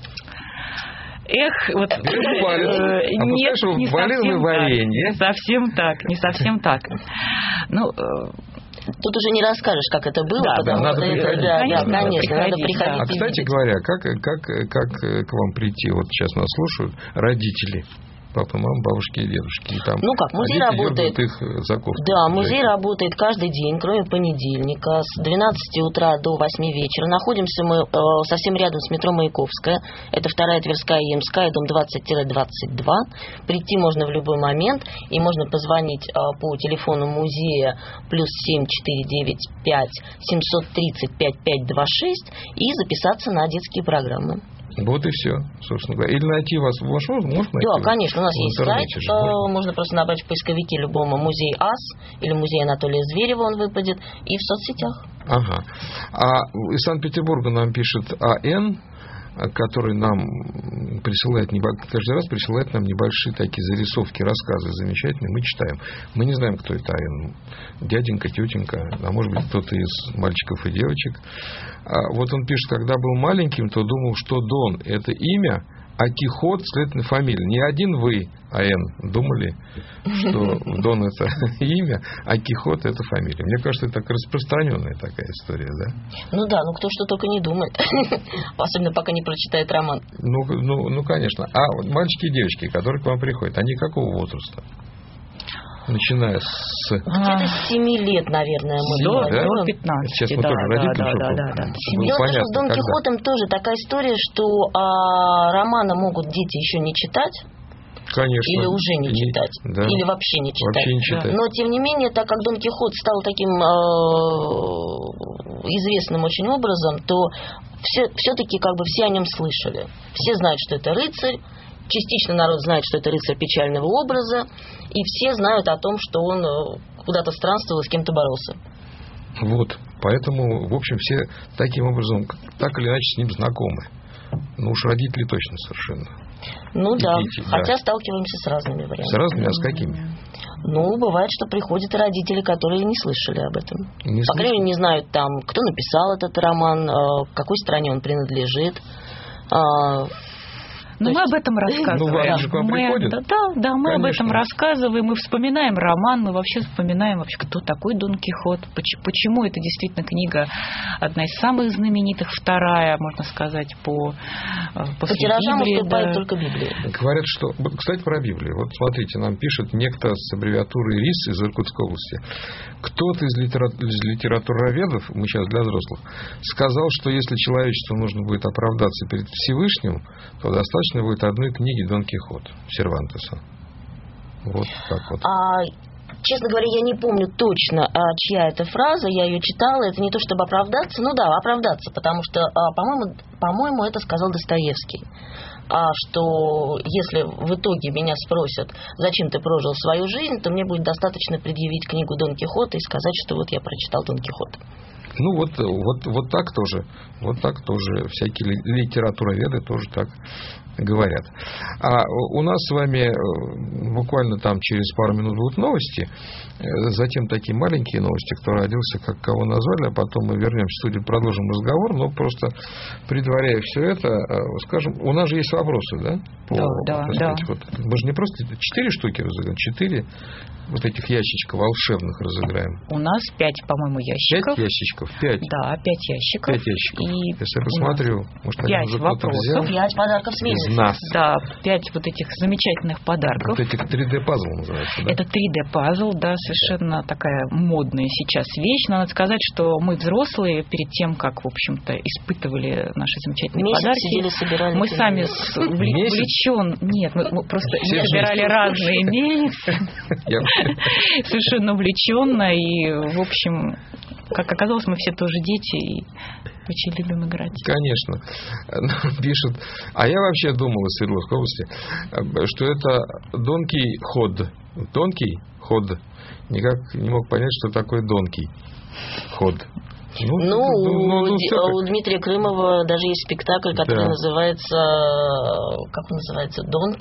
S5: Эх, вот
S1: нет,
S5: не
S1: малиновое варенье.
S5: Не совсем так. Ну,
S4: тут уже не расскажешь, как это было,
S5: Да,
S4: потому
S1: надо
S4: что
S1: приходить.
S4: конечно, надо
S5: приходить,
S4: приходить.
S5: да.
S1: А,
S4: и
S1: кстати
S4: видеть.
S1: говоря, как к вам прийти? Вот сейчас нас слушают родители. Папа, мама, бабушки и дедушки. И там,
S4: Ну как, музей
S1: дети
S4: работает.
S1: дергают их за кофту.
S4: Да, музей работает каждый день, кроме понедельника, с 12 утра до 8 вечера. Находимся мы совсем рядом с метро Маяковская. Это 2-я Тверская и Ямская, дом 20-22. Прийти можно в любой момент, и можно позвонить по телефону музея +7 495 730 5526 и записаться на детские программы.
S1: Вот и все, собственно говоря. Или найти вас, можно найти?
S4: Да, конечно, у нас
S1: в
S4: есть сайт,
S1: интернете же
S4: можно просто набрать в поисковике любому музей АС или музей Анатолия Зверева, он выпадет, и в соцсетях.
S1: Ага. А из Санкт-Петербурга нам пишет АН, который нам присылает, каждый раз присылает нам небольшие такие зарисовки, рассказы замечательные, мы читаем. Мы не знаем, кто это АН. Дяденька, тетенька, а может быть кто-то из мальчиков и девочек. Вот он пишет, когда был маленьким, то думал, что Дон – это имя, а Кихот, следовательно, фамилия. Не один вы, А.Н., думали, что Дон – это имя, а Кихот – это фамилия. Мне кажется, это так распространенная такая история, да?
S4: Ну да, кто что только не думает. Особенно пока не прочитает роман.
S1: Ну, конечно. А вот мальчики и девочки, которые к вам приходят, они какого возраста? Начиная с...
S4: Где-то с 7 лет, наверное, мы
S5: до
S4: говорим.
S5: 15.
S1: Сейчас мы тоже родителям, чтобы
S5: да.
S1: было
S4: Дело в том, что
S1: понятно,
S4: с Дон
S1: когда.
S4: Кихотом тоже такая история, что романа могут дети еще не читать,
S1: Конечно.
S4: или уже не читать,
S1: да.
S4: или вообще не читать.
S1: Вообще не читать.
S4: Но, тем не менее, так как Дон Кихот стал таким известным очень образом, то все-таки как бы все о нем слышали. Все знают, что это рыцарь, частично народ знает, что это рыцарь печального образа, и все знают о том, что он куда-то странствовал и с кем-то боролся.
S1: Вот. Поэтому, в общем, все таким образом, так или иначе, с ним знакомы. Ну уж родители точно совершенно.
S4: Ну да, хотя сталкиваемся с разными вариантами.
S1: С разными, а с какими?
S4: Ну, бывает, что приходят родители, которые не слышали об этом. По крайней мере, не знают там, кто написал этот роман, какой стране он принадлежит.
S5: Но мы об этом рассказываем.
S1: Ну, вам же к вам приходят.
S5: Да, мы об этом рассказываем, мы вспоминаем роман, мы вообще вспоминаем, кто такой Дон Кихот, почему это действительно книга одна из самых знаменитых, вторая, можно сказать, после
S4: тиражам
S5: Библии.
S4: уступает только Библия.
S1: Говорят, что... Кстати, про Библию. Вот смотрите, нам пишет некто с аббревиатурой РИС из Иркутской области. Кто-то из литературоведов, мы сейчас для взрослых, сказал, что если человечеству нужно будет оправдаться перед Всевышним, то достаточно будет одной книги Дон Кихот Сервантеса. Вот так вот.
S4: Честно говоря, я не помню точно, чья это фраза, я ее читала, это не то чтобы оправдаться, оправдаться, потому что, по-моему, это сказал Достоевский. Что если в итоге меня спросят, зачем ты прожил свою жизнь, то мне будет достаточно предъявить книгу Дон Кихота и сказать, что вот я прочитал Дон Кихота.
S1: Ну, вот так тоже. Вот так тоже. Всякие литературоведы тоже так говорят. А у нас с вами буквально там через пару минут будут новости. Затем такие маленькие новости, кто родился, как кого назвали. А потом мы вернемся в студию, продолжим разговор. Но просто предваряя все это, скажем, у нас же есть вопросы, да?
S5: Да.
S1: Вот, мы же не просто 4 штуки разыграем, 4 вот этих ящичков волшебных разыграем.
S5: У нас 5, по-моему, ящиков.
S1: 5 ящиков? 5.
S5: Да, 5 ящиков.
S1: 5 ящиков.
S5: И
S1: если я посмотрю, может, они уже кто-то взял.
S4: 5 подарков с месяца.
S1: Из нас.
S5: Да, 5 вот этих замечательных подарков.
S1: Вот этих 3D-пазл называется, да?
S5: Это 3D-пазл, да, совершенно такая модная сейчас вещь. Но надо сказать, что мы взрослые, перед тем, как, в общем-то, испытывали наши замечательные подарки, мы сами увлечен. Нет, мы просто собирали разные месяцы. Совершенно увлеченно. И, в общем, как оказалось, мы все тоже дети и очень любим играть.
S1: Конечно. Пишут. А я вообще думал из Свердловской области, что это Донкий Ход. Донкий Ход. Никак не мог понять, что такое Донкий Ход.
S4: У Дмитрия Крымова даже есть спектакль, который называется, как он называется, Дон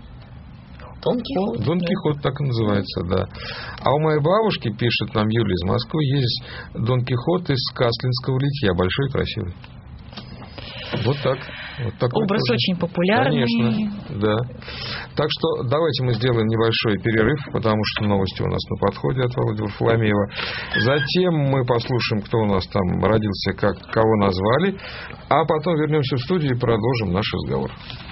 S1: Кихот так и называется, да. А у моей бабушки, пишет нам Юлия из Москвы, есть Дон Кихот из Каслинского литья, большой и красивый. Вот так.
S5: Образ очень популярный.
S1: Конечно, да. Так что давайте мы сделаем небольшой перерыв, потому что новости у нас на подходе от Володи Варфоломеева. Затем мы послушаем, кто у нас там родился, кого назвали, а потом вернемся в студию и продолжим наш разговор.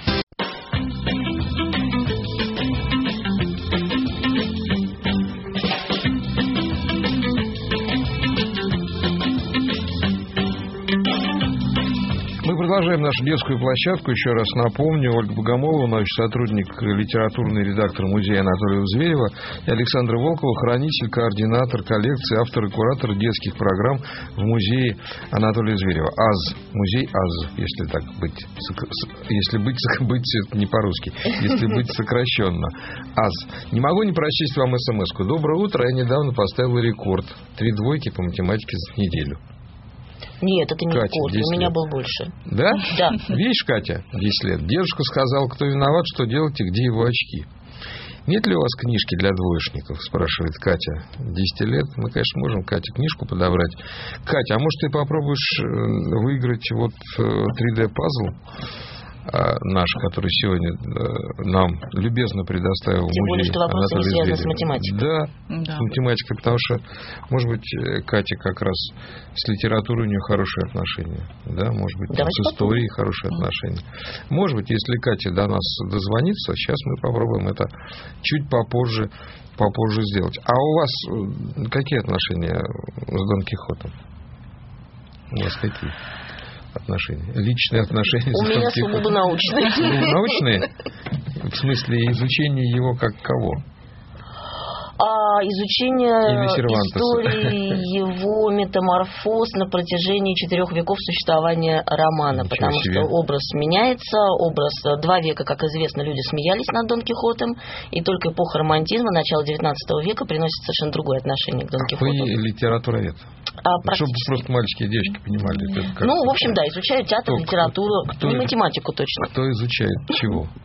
S1: Продолжаем нашу детскую площадку. Еще раз напомню, Ольга Богомолова, научный сотрудник, литературный редактор музея Анатолия Зверева, и Александра Волкова, хранитель, координатор коллекции, автор и куратор детских программ в музее Анатолия Зверева. Музей АЗ, если так быть. Если быть не по-русски, если быть сокращенно. АЗ. Не могу не прочесть вам смс-ку. Доброе утро, я недавно поставил рекорд. 3 двойки по математике за неделю.
S4: Нет, это не рекорд, у меня был больше.
S1: Да?
S4: Да.
S1: Видишь, Катя, 10 лет. Дедушка сказал, кто виноват, что делать и где его очки. Нет ли у вас книжки для двоечников, спрашивает Катя. 10 лет. Мы, конечно, можем Кате книжку подобрать. Катя, а может ты попробуешь выиграть вот 3D-пазл наш, который сегодня нам любезно предоставил
S4: тем более,
S1: музей
S4: что вопрос не связан с математикой.
S1: Да, с математикой, потому что, может быть, Катя как раз с литературой у нее хорошие отношения. Да, может быть, с историей хорошие отношения. Может быть, если Катя до нас дозвонится, сейчас мы попробуем это чуть попозже сделать. А у вас какие отношения с Дон Кихотом? У вас какие отношения? Личные отношения
S4: у меня сугубо научные.
S1: Научные? В смысле изучения его как кого?
S4: Изучение истории его метаморфоз на протяжении 4 веков существования романа. Потому что образ меняется. 2 века, как известно, люди смеялись над Дон Кихотом. И только эпоха романтизма, начало 19 века приносит совершенно другое отношение к Дон Кихоту.
S1: Вы литературовед? Чтобы просто мальчики и девочки понимали.
S4: В общем, да, изучаю театр, литературу и математику точно.
S1: Кто изучает чего?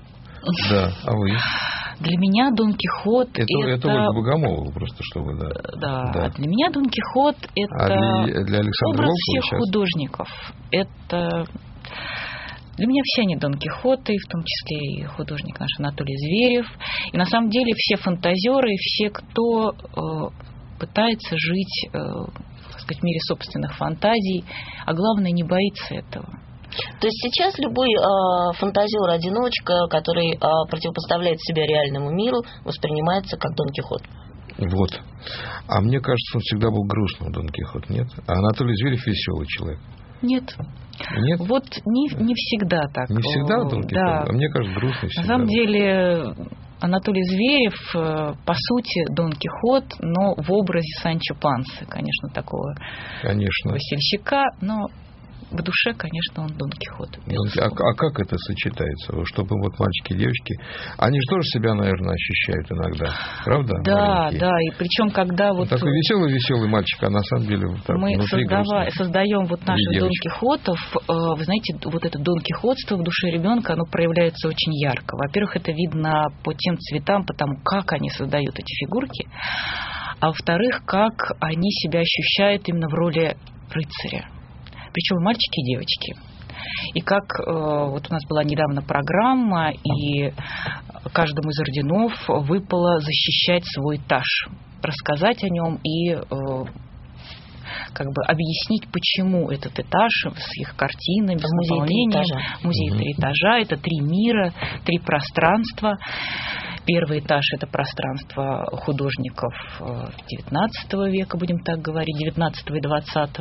S1: Да, а вы?
S5: Для меня Дон Кихот
S1: это Ольга Богомолова, просто чтобы, да.
S5: Да. Для меня Дон Кихот это
S1: для
S5: образ всех художников. Это для меня все они Дон Кихоты, в том числе и художник наш Анатолий Зверев. И на самом деле все фантазеры, все, кто пытается жить, так сказать, в мире собственных фантазий, а главное, не боится этого.
S4: То есть сейчас любой фантазер-одиночка, который противопоставляет себя реальному миру, воспринимается как Дон Кихот.
S1: Вот. А мне кажется, он всегда был грустным, Дон Кихот, нет? А Анатолий Зверев веселый человек.
S5: Нет.
S1: Нет?
S5: Вот не всегда так.
S1: Не всегда Дон Кихот? Да. А мне кажется, грустный всегда.
S5: На самом деле, Анатолий Зверев, по сути, Дон Кихот, но в образе Санчо Пансы, конечно, такого весельщика, но в душе, конечно, он Дон Кихот.
S1: А как это сочетается? Чтобы вот мальчики и девочки, они же тоже себя, наверное, ощущают иногда, правда?
S5: Да, и причем, когда вот...
S1: Такой веселый мальчик, а на самом деле... Так,
S5: мы создаем вот наших Дон Кихотов, вы знаете, вот это Дон Кихотство в душе ребенка, оно проявляется очень ярко. Во-первых, это видно по тем цветам, потому как они создают эти фигурки, а во-вторых, как они себя ощущают именно в роли рыцаря. Причем мальчики и девочки. И как вот у нас была недавно программа, и каждому из орденов выпало защищать свой этаж, рассказать о нем и как бы объяснить, почему этот этаж с их картинами, с наполнением. Музей 3 этажа. Это 3 мира, 3 пространства. Первый этаж – это пространство художников XIX века, будем так говорить, XIX и XX.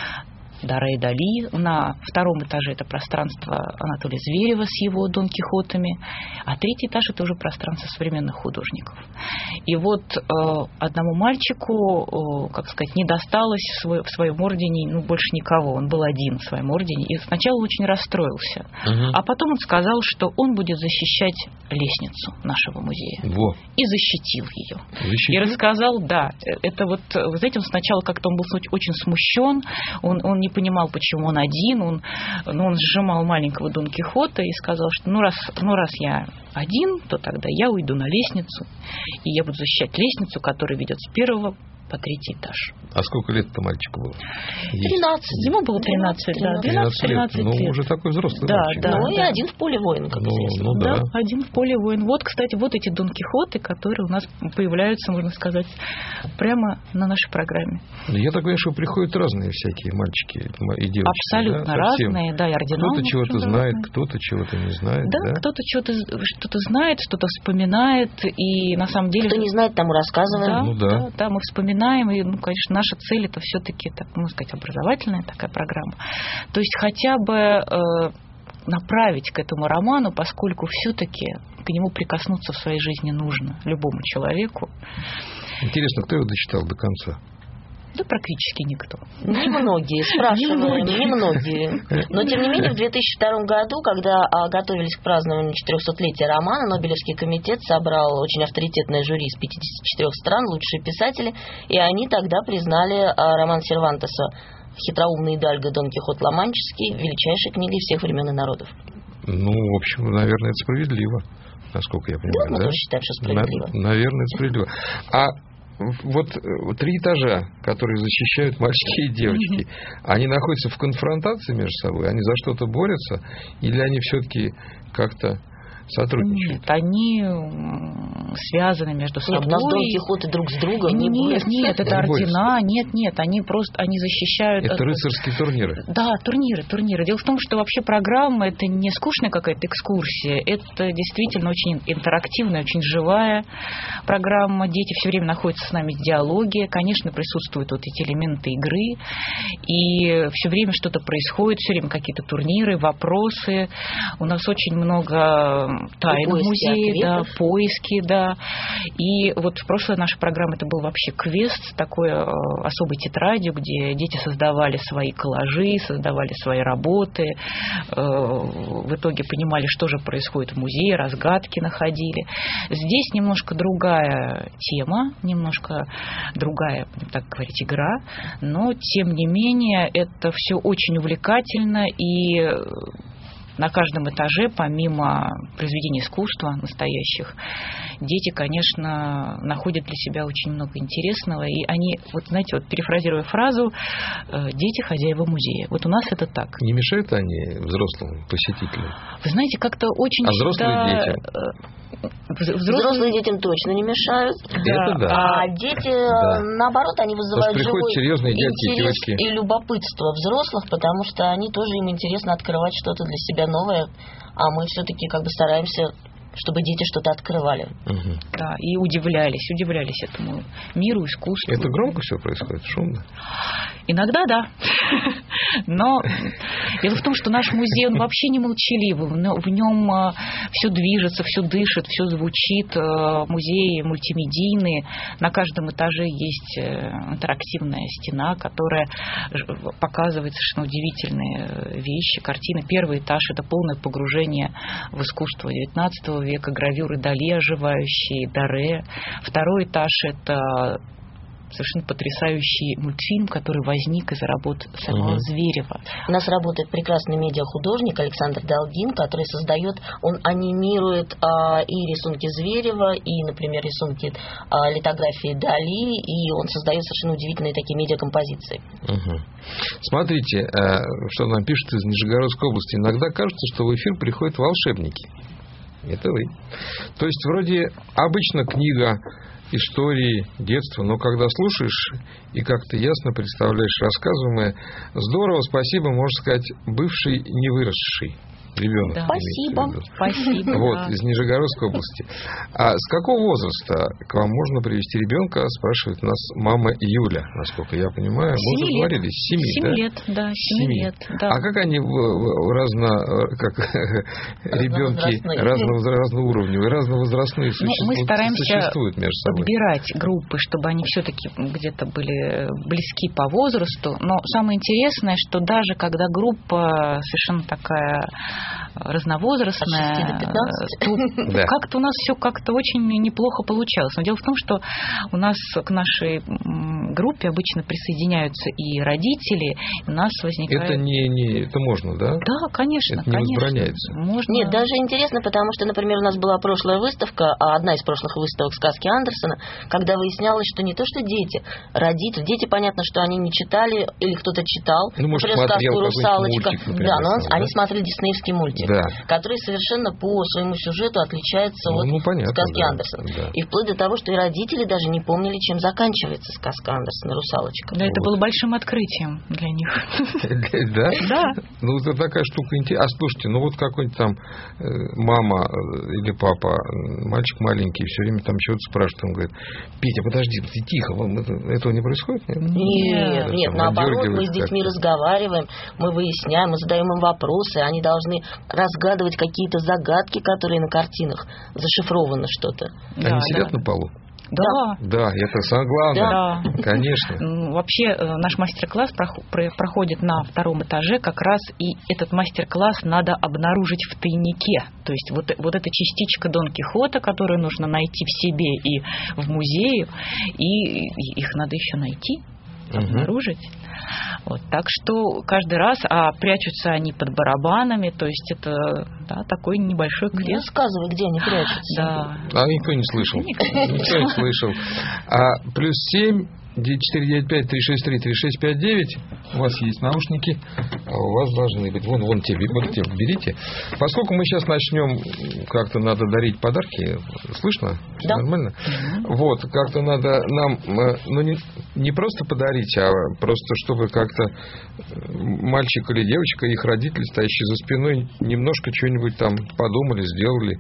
S5: Дара и Дали. На втором этаже это пространство Анатолия Зверева с его Дон Кихотами, а третий этаж это уже пространство современных художников. И вот одному мальчику, как сказать, не досталось в своем ордене больше никого. Он был один в своем ордене. И сначала очень расстроился. А потом он сказал, что он будет защищать лестницу нашего музея. И защитил ее. И рассказал, это вот, вы знаете, он сначала как-то он был очень смущен, он не понимал, почему он один, он сжимал маленького Дон Кихота и сказал, что раз я один, то тогда я уйду на лестницу, и я буду защищать лестницу, которая ведет с 1 по 3 этаж.
S1: А сколько лет-то мальчику было?
S4: 13.
S5: Ему было 13,
S1: 12-13 лет. Ну, уже такой взрослый мальчик.
S4: Ну, и один в поле воин, как известно.
S5: Да, один в поле воин. Вот, кстати, вот эти Дон Кихоты, которые у нас появляются, можно сказать, прямо на нашей программе.
S1: Я так понимаю, что приходят разные всякие мальчики и девочки.
S5: Абсолютно разные, и ордена.
S1: Кто-то чего-то знает, кто-то чего-то не знает.
S5: Да, кто-то что-то знает, что-то вспоминает, и на самом деле...
S4: Кто не знает, тому рассказываем.
S5: Да, мы вспоминаем, и, конечно, наша цель это все-таки, можно сказать, образовательная такая программа. То есть хотя бы направить к этому роману, поскольку все-таки к нему прикоснуться в своей жизни нужно любому человеку.
S1: Интересно, кто его дочитал до конца?
S5: Да практически никто.
S4: Немногие, спрашиваем, немногие. Но, тем не менее, в 2002 году, когда готовились к празднованию 400-летия романа, Нобелевский комитет собрал очень авторитетное жюри из 54 стран, лучшие писатели, и они тогда признали роман Сервантеса «Хитроумный Идальго Дон Кихот Ла-Манческий» величайшей книгой всех времен и народов.
S1: Ну, в общем, наверное, это справедливо, насколько я понимаю.
S4: Да, мы тоже считаем, что справедливо.
S1: Наверное, это справедливо. А вот 3 этажа, которые защищают мальчики и девочки, они находятся в конфронтации между собой? Они за что-то борются? Или они все-таки как-то сотрудничают?
S5: Нет, они связаны между собой.
S4: Нет, у нас Дон Кихоты друг с другом не борются.
S5: Нет, это ордена, нет, они защищают...
S1: Это рыцарские турниры?
S5: Да, турниры. Дело в том, что вообще программа это не скучная какая-то экскурсия, это действительно очень интерактивная, очень живая программа. Дети все время находятся с нами в диалоге, конечно, присутствуют вот эти элементы игры, и все время что-то происходит, все время какие-то турниры, вопросы. У нас очень много тайн в музее, поиски, И вот в прошлой нашей программе это был вообще квест с такой особой тетрадью, где дети создавали свои коллажи, создавали свои работы, в итоге понимали, что же происходит в музее, разгадки находили. Здесь немножко другая тема, немножко другая, будем так говорить, игра, но тем не менее это все очень увлекательно и на каждом этаже, помимо произведений искусства настоящих, дети, конечно, находят для себя очень много интересного. И они, вот знаете, вот перефразируя фразу, дети хозяева музея. Вот у нас это так.
S1: Не мешают они взрослым посетителям?
S5: Вы знаете, как-то очень
S1: взрослым детям?
S4: Взрослым детям точно не мешают.
S1: Это да.
S4: А дети, наоборот, они вызывают живой интерес и любопытство взрослых, потому что они тоже, им интересно открывать что-то для себя новое, а мы все-таки как бы стараемся, чтобы дети что-то открывали.
S5: Да, и удивлялись этому миру, искусству.
S1: Это громко все происходит, шумно?
S5: Иногда да. Но дело в том, что наш музей, он вообще не молчаливый. В нем все движется, все дышит, все звучит. Музей мультимедийный. На каждом этаже есть интерактивная стена, которая показывает совершенно удивительные вещи, картины. Первый этаж – это полное погружение в искусство XIX века, гравюры Дали оживающие, Даре. Второй этаж – это совершенно потрясающий мультфильм, который возник из работ самого Зверева.
S4: У нас работает прекрасный медиахудожник Александр Долгин, который создает, он анимирует и рисунки Зверева, и, например, рисунки литографии Дали, и он создает совершенно удивительные такие медиакомпозиции.
S1: Смотрите, что нам пишут из Нижегородской области. Иногда кажется, что в эфир приходят волшебники. Это вы. То есть, вроде обычно книга истории детства, но когда слушаешь и как-то ясно представляешь рассказываемое, здорово, спасибо, можно сказать, бывший невыросший ребенок.
S5: Да. Спасибо.
S1: Вот, из Нижегородской области. А с какого возраста к вам можно привести ребенка, спрашивает нас мама Юля, насколько я понимаю. Мы уже говорили, с 7
S5: лет. Да.
S1: А как они ребенки разноуровневые, разновозрастные существуют между собой?
S5: Подбирать группы, чтобы они все-таки где-то были близки по возрасту. Но самое интересное, что даже когда группа совершенно такая разновозрастная, как-то у нас все как-то очень неплохо получалось. Но дело в том, что у нас к нашей группе обычно присоединяются и родители, и у нас возникает...
S1: Это можно, да?
S5: Да, конечно.
S1: Это не возбраняется?
S5: Можно.
S4: Нет, даже интересно, потому что, например, у нас была прошлая выставка, одна из прошлых выставок сказки Андерсена, когда выяснялось, что не то, что дети, родители, дети, понятно, что они не читали, или кто-то читал,
S1: например,
S4: сказку «Русалочка».
S1: Мультик, например,
S4: они смотрели диснеевский мультик, который совершенно по своему сюжету отличается от сказки Андерсена.
S1: Да.
S4: И вплоть до того, что и родители даже не помнили, чем заканчивается сказка Андерсена «Русалочка».
S5: Да, это было большим открытием для них.
S1: Да?
S5: Да.
S1: Ну, это такая штука интересная. А слушайте, вот какой-нибудь там мама или папа, мальчик маленький, все время там чего-то спрашивает, он говорит: Петя, подожди, ты тихо, этого не происходит?
S4: Нет, наоборот, мы с детьми разговариваем, мы выясняем, мы задаем им вопросы, они должны разгадывать какие-то загадки, которые на картинах зашифровано что-то.
S1: Они сидят на полу?
S5: Да,
S1: это самое главное.
S5: Да.
S1: Конечно.
S5: Вообще наш мастер-класс проходит на втором этаже, как раз и этот мастер-класс надо обнаружить в тайнике. То есть вот эта частичка Дон Кихота, которую нужно найти в себе и в музее, и их надо еще найти, обнаружить. Вот, так что каждый раз, прячутся они под барабанами, то есть это такой небольшой квест.
S4: Не рассказывай, где они прячутся.
S5: Да.
S1: Никто не слышал. Никто не слышал. +7 945-363-3659. У вас есть наушники, у вас должны быть. Вон те, берите. Поскольку мы сейчас начнем, как-то надо дарить подарки. Слышно?
S4: Да.
S1: Нормально? Вот, как-то надо нам, не просто подарить, а просто чтобы как-то мальчик или девочка, их родители, стоящие за спиной, немножко что-нибудь там подумали, сделали.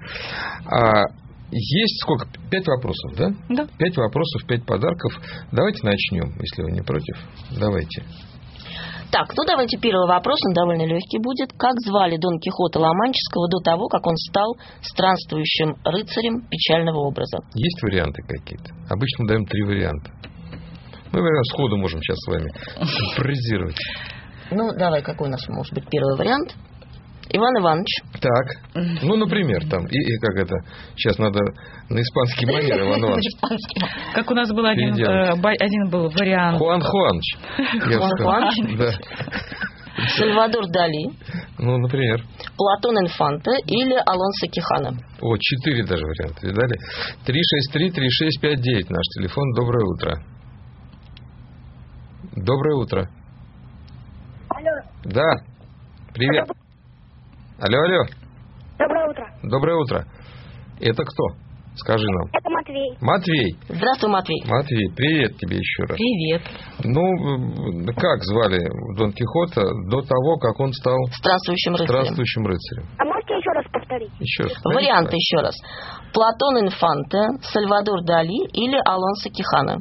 S1: Есть сколько? 5 вопросов, да?
S5: Да.
S1: 5 вопросов, 5 подарков. Давайте начнем, если вы не против. Давайте.
S4: Так, давайте первый вопрос, он довольно легкий будет. Как звали Дон Кихота Ла-Манческого до того, как он стал странствующим рыцарем печального образа?
S1: Есть варианты какие-то? Обычно даем 3 варианта. Мы, наверное, сходу можем сейчас с вами импровизировать.
S4: Давай, какой у нас может быть первый вариант? Иван Иванович.
S1: Так, например, там, и как это, сейчас надо на испанский манер, Иван Иванович.
S5: Как у нас был один был вариант.
S1: Хуан Хуаныч.
S4: Хуан Хуаныч?
S1: Да.
S4: Сальвадор Дали,
S1: Ну, например.
S4: Платон Инфанте или Алонсо Кихана?
S1: О, 4 даже варианта. Видали? 363-3659 наш телефон. Доброе утро. Доброе утро.
S3: Алло.
S1: Да. Привет. Алло.
S3: Доброе утро.
S1: Доброе утро. Это кто? Скажи нам.
S3: Это Матвей.
S1: Матвей.
S4: Здравствуй, Матвей.
S1: Матвей, привет тебе еще раз.
S5: Привет.
S1: Ну, как звали Дон Кихота до того, как он стал
S4: Странствующим рыцарем.
S1: странствующим рыцарем?
S3: А можете еще раз повторить?
S1: Еще раз.
S4: Варианты еще раз. Платон Инфанте, Сальвадор Дали или Алонсо Кихана?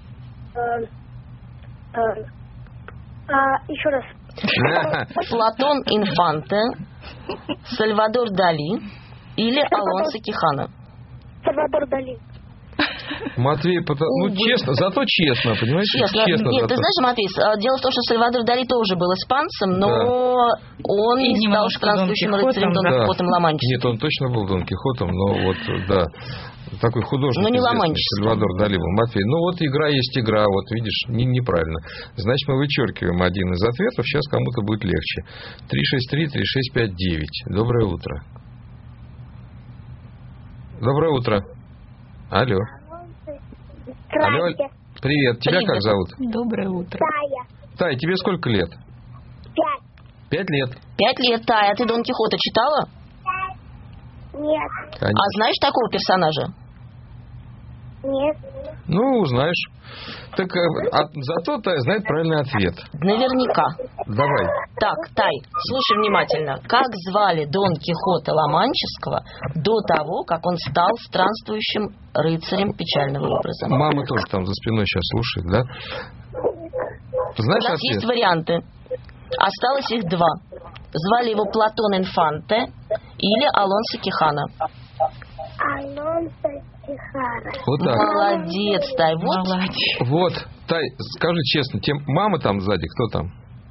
S3: Еще раз.
S4: Платон Инфанте, Сальвадор Дали или Алонсо Кихана?
S3: Сальвадор Дали.
S1: Матвей, ну честно, зато честно, понимаешь?
S4: Честно. Нет,
S1: зато.
S4: ты знаешь, Матвей, дело в том, что Сальвадор Дали тоже был испанцем, но он
S5: И
S4: не стал
S5: немножко
S4: странствующим
S5: Дон
S4: рыцарем
S5: Кихотом,
S4: Дон
S1: да.
S4: Кихотом Ла-Манческим.
S1: Нет, он точно был Дон Кихотом, но вот, да, такой художник
S4: Ну, не
S1: известный,
S4: Ла-Манческим.
S1: Сальвадор Дали был. Матвей, ну вот игра есть игра, вот видишь, неправильно. Значит, мы вычеркиваем один из ответов, сейчас кому-то будет легче. 363-3659. Доброе утро. Доброе утро. Алло. Алло. Привет. Тебя
S4: Привет.
S1: как зовут?
S5: Доброе утро.
S3: Тая.
S1: Тай, тебе сколько лет?
S3: 5.
S1: 5 лет.
S4: 5 лет, Тая, а ты Дон Кихота читала?
S3: Нет.
S1: Конечно.
S4: А знаешь такого персонажа?
S3: Нет.
S1: Ну, узнаешь. Так зато Тай знает правильный ответ.
S4: Наверняка.
S1: Давай.
S4: Так, Тай, слушай внимательно. Как звали Дон Кихота Ла-Манческого до того, как он стал странствующим рыцарем печального образа?
S1: Мама тоже там за спиной сейчас слушает, да? Знаешь
S4: У нас
S1: ответ?
S4: есть варианты. Осталось их 2. Звали его Платон Инфанте или Алонсо Кихана.
S3: Алонсо Кихана.
S1: Вот так.
S4: Молодец, Тай. Вот.
S5: Молодец.
S1: Вот, Тай, скажи честно, мама там сзади, кто там?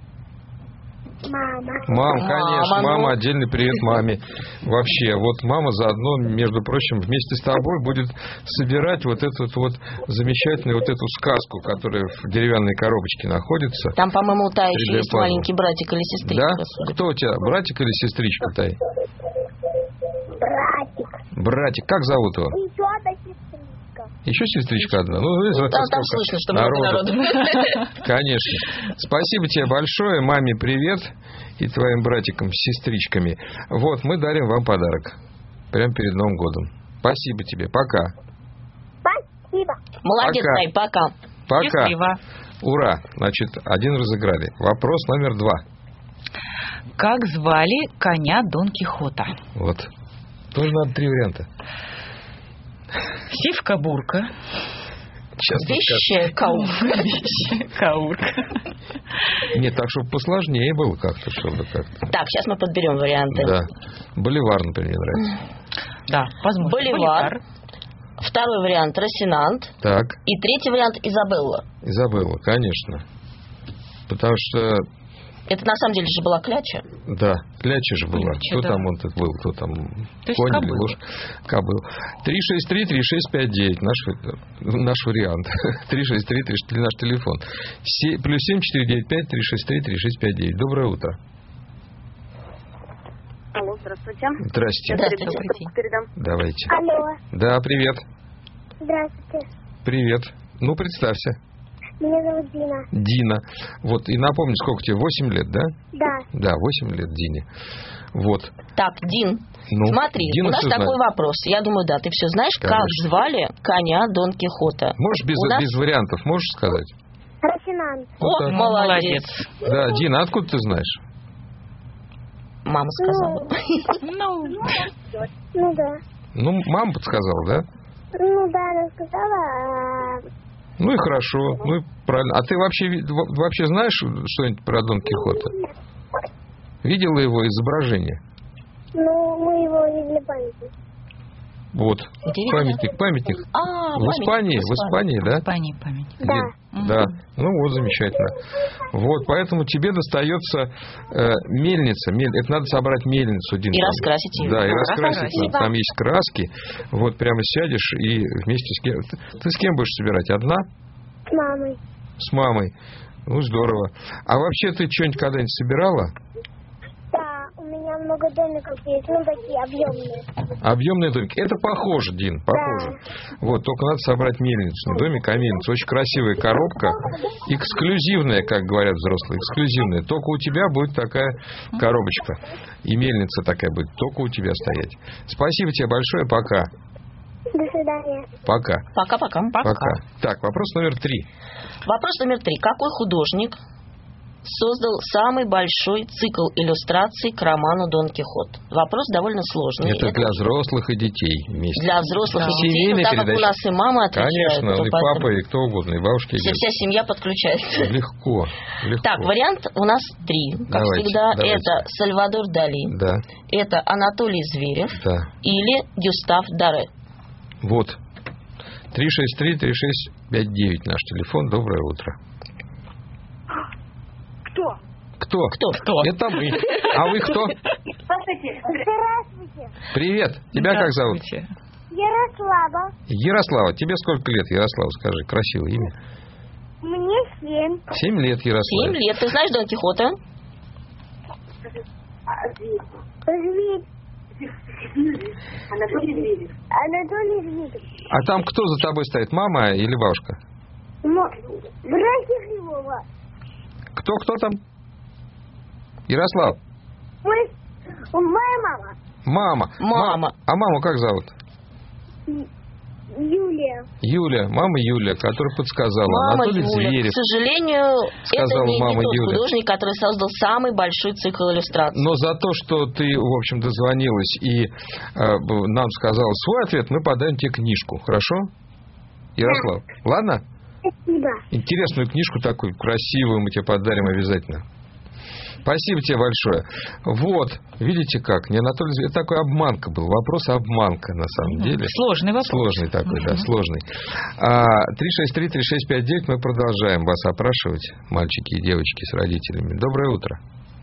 S3: Мама.
S1: Мама, конечно,
S4: Мама, ну.
S1: мама, отдельный привет маме. Вообще, вот мама заодно, между прочим, вместе с тобой будет собирать вот эту вот замечательную вот эту сказку, которая в деревянной коробочке находится.
S4: Там, по-моему, у Тая еще
S1: 3D
S4: есть
S1: пазл.
S4: маленький братик или сестричка.
S1: Да?
S4: судя.
S1: Кто у тебя, братик или сестричка, Тай?
S3: Братик.
S1: Братик, как зовут его?
S3: Еще одна сестричка.
S1: Еще сестричка одна. Ну,
S4: Там слышно, что много народу.
S1: Конечно. Спасибо тебе большое. Маме привет. И твоим братикам с сестричками. Вот, мы дарим вам подарок. Прямо перед Новым годом. Спасибо тебе. Пока.
S3: Спасибо.
S4: Молодец,
S1: Пока.
S4: Тай, пока.
S1: Пока.
S5: Счастливо.
S1: Ура. Значит, один разыграли. Вопрос номер 2.
S5: Как звали коня Дон Кихота?
S1: Вот. Тоже надо 3 варианта.
S5: Сивка-бурка.
S1: Сейчас
S4: Вещая кауфа.
S5: Каурка.
S1: Нет, так, чтобы посложнее было как-то, чтобы как-то.
S4: Так, сейчас мы подберем варианты.
S1: Да. Боливар, например, нравится.
S5: Да, возможно.
S4: Боливар. Второй вариант Росинант.
S1: Так.
S4: И третий вариант Изабелла.
S1: Изабелла, конечно. Потому что,
S4: Это на самом деле же была кляча.
S1: да, кляча же была.
S5: Кляча,
S1: Кто
S5: да.
S1: там он тут был, кто там
S5: есть
S1: конь или
S5: кобыла.
S1: лошадь? Кобыл. 363-3659, наш вариант. 363-3659, наш телефон. Плюс 7-495-363-3659. Доброе утро.
S3: Алло, здравствуйте.
S1: Здрасте.
S4: Здравствуйте.
S3: Передам.
S1: Давайте.
S3: Алло.
S1: Да, привет.
S3: Здравствуйте.
S1: Привет. Ну, представься.
S3: Меня зовут Дина.
S1: Дина. Вот, и напомни, сколько тебе? 8 лет, да?
S3: Да.
S1: Да, 8 лет Дине. Вот.
S4: Так, Дин,
S1: Ну,
S4: смотри,
S1: Дина
S4: у нас
S1: всё
S4: такой
S1: знает.
S4: вопрос. Я думаю, да, ты все знаешь, как
S1: Конечно.
S4: звали коня Дон Кихота.
S1: Можешь
S4: У нас-
S1: без вариантов, можешь сказать?
S3: Росинант.
S4: О,
S1: Вот так.
S4: молодец.
S1: Да, Дина, откуда ты знаешь?
S4: Мама сказала.
S5: Ну,
S3: Ну да.
S1: Ну, мама подсказала, да?
S3: Ну да, она сказала.
S1: Ну и хорошо, ну и правильно. А ты вообще знаешь что-нибудь про Дон Кихота? Видела его изображение?
S3: Ну, мы его видели памятник.
S1: Вот,
S4: Где видела?
S1: памятник.
S4: А,
S1: В Испании, да?
S5: Испании память.
S3: Да.
S1: Да, ну вот, замечательно. Вот, поэтому тебе достается мельница. Это надо собрать мельницу, Дин.
S4: И
S1: там.
S4: раскрасить ее.
S1: Да, и
S5: Раскрасить.
S1: раскрасить. Надо. Там есть краски. Вот прямо сядешь и вместе с кем... Ты с кем будешь собирать? Одна?
S3: С мамой.
S1: С мамой. Ну, здорово. А вообще ты что-нибудь когда-нибудь собирала?
S3: Да, у меня много домиков есть, ну, такие объемные.
S1: Объемные домики. Это похоже, Дин, похоже. Да. Вот, только надо собрать мельницу. Не домик, а мельница. Очень красивая коробка. Эксклюзивная, как говорят взрослые. Эксклюзивная. Только у тебя будет такая коробочка. И мельница такая будет. Только у тебя стоять. Спасибо тебе большое. Пока.
S3: До свидания.
S1: Пока.
S4: Пока-пока.
S1: Пока. Так, вопрос номер 3.
S4: Вопрос номер 3. Какой художник создал самый большой цикл иллюстраций к роману «Дон Кихот»? Вопрос довольно сложный.
S1: Это для взрослых и детей вместе.
S4: Для взрослых и детей, но так как у нас и мама отвечает.
S1: Конечно, и папа, и кто угодно, и бабушки.
S4: Вся семья подключается.
S1: Легко.
S4: Так, вариант у нас 3. Как всегда, это Сальвадор Дали,
S1: да.
S4: Это Анатолий Зверев,
S1: да.
S4: Или Гюстав Даре.
S1: Вот. 363-3659 наш телефон. Доброе утро. Кто? Это мы. А вы кто?
S3: Здравствуйте.
S1: Привет. Тебя как зовут?
S3: Ярослава.
S1: Ярослава. Тебе сколько лет, Ярослава, скажи? Красивое имя.
S3: Мне 7.
S1: 7 лет, Ярослава.
S4: 7 лет. Ты знаешь Дон Кихота?
S3: Зверь. Анатолий Зверев.
S1: А там кто за тобой стоит? Мама или бабушка?
S3: Братья Кривого.
S1: Кто там? Ярослав.
S3: Моя мама.
S1: Мама. А маму как зовут?
S3: Юлия.
S1: Мама Юлия, которая подсказала.
S4: Мама
S1: Анатолий
S4: Юля.
S1: Зверев.
S4: К сожалению,
S1: сказала
S4: это не
S1: мама
S4: тот
S1: Юля.
S4: художник, который создал самый большой цикл иллюстраций.
S1: Но за то, что ты, в общем, дозвонилась и нам сказала свой ответ, мы подарим тебе книжку. Хорошо? Ярослав. Да. Ладно?
S3: Спасибо.
S1: Интересную книжку такую, красивую, мы тебе подарим обязательно. Спасибо тебе большое. Вот, видите как, не Анатолий Зверев, это такой обманка был, вопрос-обманка на самом деле.
S5: Сложный вопрос.
S1: Сложный такой, да, сложный. 363-3659, мы продолжаем вас опрашивать, мальчики и девочки с родителями. Доброе утро.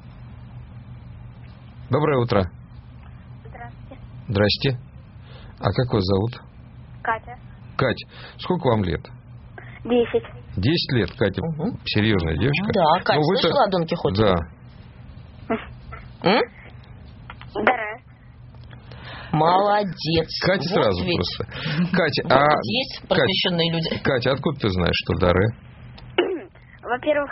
S1: Доброе утро.
S3: Здравствуйте.
S1: Здрасте. А как вас зовут?
S3: Катя.
S1: Кать, сколько вам лет?
S3: 10.
S1: 10 лет, Катя. Серьезная девочка.
S4: Да, Катя, слышала о Дон Кихоте?
S1: Да.
S3: Да.
S4: Молодец.
S1: Катя
S4: вот
S1: сразу
S4: ведь.
S1: просто. Катя,
S4: вот есть просвещенные люди.
S1: Катя, откуда ты знаешь, что Даре?
S3: Во-первых,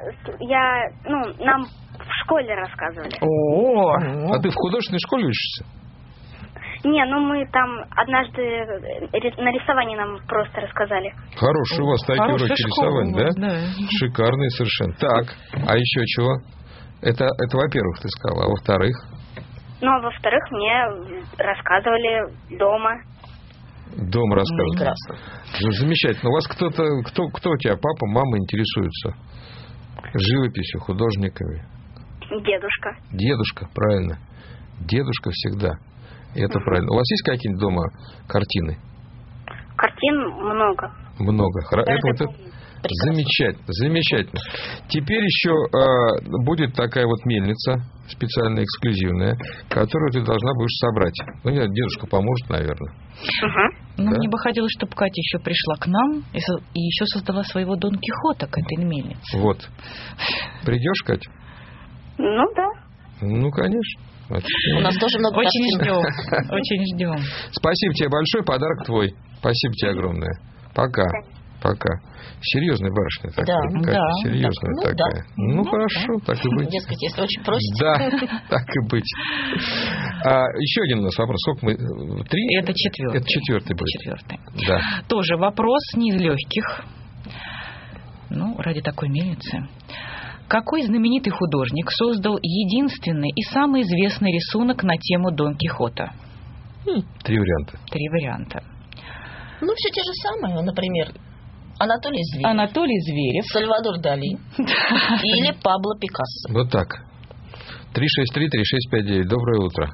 S3: нам в школе рассказывали.
S1: А ты в художественной школе учишься?
S3: Не, мы там однажды на рисовании нам просто рассказали.
S1: Хорошие у вас такие уроки рисования, да? Шикарные совершенно. Так, а еще чего? Это во-первых, ты сказала, а во-вторых?
S3: А во-вторых, мне рассказывали дома.
S1: Дома рассказывали.
S4: Прекрасно.
S1: Замечательно. У вас кто у тебя, папа, мама интересуются живописью, художниками?
S3: Дедушка.
S1: Дедушка, правильно. Дедушка всегда. И это правильно. У вас есть какие-нибудь дома картины?
S3: Картин много.
S1: Много. Это замечательно, замечательно. Теперь еще будет такая вот мельница, специально эксклюзивная, которую ты должна будешь собрать. Ну, дедушка поможет, наверное.
S5: Ну, мне бы хотелось, чтобы Катя еще пришла к нам и еще создала своего Дон Кихота к этой мельнице.
S1: Вот. Придешь, Катя?
S3: Ну, да.
S1: Ну, конечно.
S4: У нас тоже много
S5: Очень ждем. Очень ждем.
S1: Спасибо тебе большое, подарок твой. Спасибо тебе огромное. Пока. Пока. Серьезная барышня такая.
S4: Да, да.
S1: Серьезная
S4: так,
S1: такая.
S4: Да.
S1: Ну, хорошо, так и быть.
S4: Дескать, если очень просите.
S1: Да, так и быть. Еще один у нас вопрос. Сколько мы? 3?
S5: Это 4.
S1: Это 4 будет.
S5: 4.
S1: Да.
S5: Тоже вопрос не из легких. Ради такой мельницы. Какой знаменитый художник создал единственный и самый известный рисунок на тему Дон Кихота?
S1: 3 варианта.
S5: 3 варианта.
S4: Все те же самые. Например, Анатолий
S5: Зверев.
S4: Сальвадор Дали. Или Пабло Пикассо.
S1: Вот так. 363-3659. Доброе утро.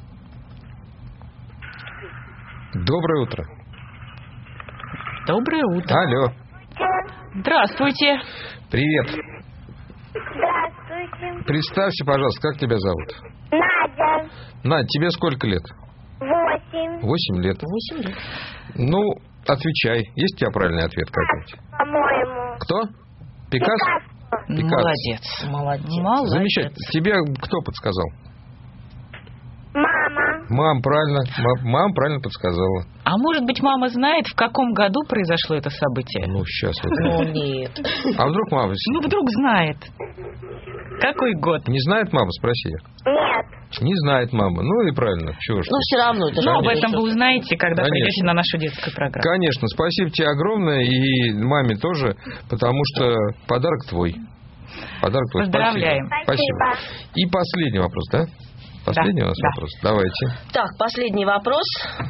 S1: Доброе утро.
S5: Доброе утро.
S1: Алло.
S5: Здравствуйте.
S1: Привет.
S3: Здравствуйте.
S1: Представься, пожалуйста, как тебя зовут?
S3: Надя.
S1: Надь, тебе сколько лет?
S3: 8.
S1: 8 лет.
S4: 8 лет.
S1: Ну, отвечай. Есть у тебя правильный ответ какой-нибудь?
S3: По-моему.
S1: Кто? Пикассо?
S5: Молодец. Молодец.
S1: Замечательно. Тебе кто подсказал?
S3: Мама.
S1: Мама правильно подсказала.
S5: А может быть, мама знает, в каком году произошло это событие?
S1: Ну, сейчас.
S4: Ну, нет.
S1: А вдруг мама...
S5: Ну, вдруг знает. Какой год?
S1: Не знает мама? Спроси.
S3: Нет.
S1: Не знает мама. Ну и правильно. Чего ж
S4: Ну, все равно. Это
S5: Ну, об
S4: же
S5: этом вы узнаете, когда
S1: Конечно.
S5: придете на нашу детскую программу.
S1: Конечно. Спасибо тебе огромное. И маме тоже, потому что подарок твой. Подарок твой.
S5: Поздравляем.
S1: Спасибо. И последний вопрос, да? Последний у нас вопрос. Давайте.
S4: Так, последний вопрос.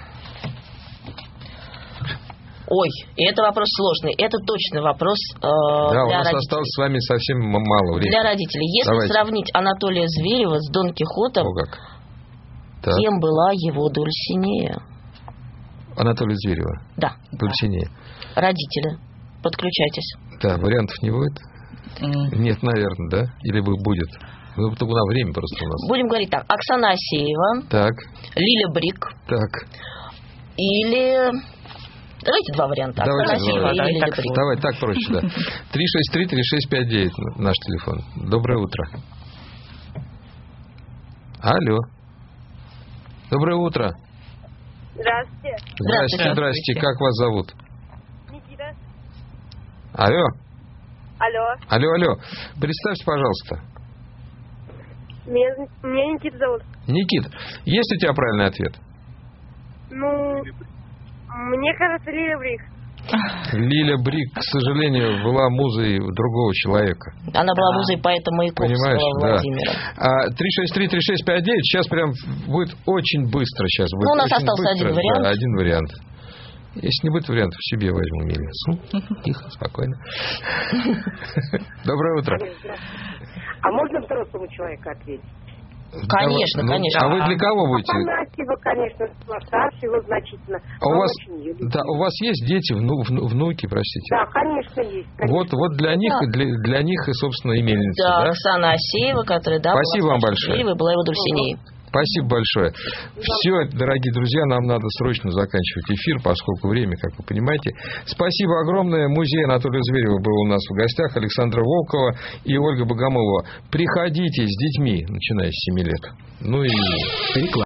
S4: Ой, и это вопрос сложный. Это точно вопрос
S1: Да, у
S4: для
S1: нас
S4: родителей.
S1: осталось с вами совсем мало времени.
S4: Для родителей. Если
S1: Давайте.
S4: сравнить Анатолия Зверева с Дон Кихотом,
S1: О, как. Так.
S4: кем была его Дульсинея?
S1: Анатолия Зверева.
S4: Да.
S1: Дульсинея.
S4: Родители, подключайтесь.
S1: Да, вариантов не будет? Нет, наверное, да? Или будет? Ну, только на время просто у нас.
S4: Будем говорить так. Оксана Асеева,
S1: Так,
S4: Лиля Брик
S1: так.
S4: или... Давайте два варианта.
S1: Давайте
S4: Оксана
S1: два
S4: Асеева
S5: варианта.
S4: или
S5: Так
S4: Лиля Брик.
S1: Давай, так проще, да. 363-3659 наш телефон. Доброе утро. Алло. Доброе утро.
S3: Здравствуйте.
S1: Здрасте, здрасте. Как вас зовут?
S3: Никита.
S1: Алло.
S3: Алло.
S1: Алло. Представьте, пожалуйста.
S3: Меня Никита зовут.
S1: Никит, есть у тебя правильный ответ?
S3: Ну, мне кажется, Лиля Брик.
S1: Лиля Брик, к сожалению, была музой другого человека.
S4: Она была музой поэта Маяковского Владимира.
S1: Да. 363-3659 сейчас прям будет очень быстро. Сейчас будет
S4: Ну, у нас
S1: очень
S4: остался
S1: быстро.
S4: один вариант.
S1: Да, один вариант. Если не будет вариантов, себе возьму мельницу. Тихо, спокойно. Доброе утро.
S6: А можно взрослому человеку ответить?
S4: Конечно,
S1: Ну,
S4: конечно.
S1: А вы для кого будете?
S6: Афанасьева, конечно, старше его значительно.
S1: А у
S6: но
S1: вас,
S6: очень ее люблю.
S1: да, у вас есть дети, внуки, простите?
S6: Да, конечно, есть. Конечно.
S1: Вот для них, для них и, собственно, и мельница,
S4: Да,
S1: да?
S4: Оксана Асеева, которая, да,
S1: Спасибо
S4: была
S1: вам
S4: старше
S1: большое.
S4: Зверева и была его Дульсинеей.
S1: Спасибо большое. Все, дорогие друзья, нам надо срочно заканчивать эфир, поскольку время, как вы понимаете. Спасибо огромное. Музей Анатолия Зверева был у нас в гостях. Александра Волкова и Ольга Богомолова. Приходите с детьми, начиная с 7 лет. Ну и реклама.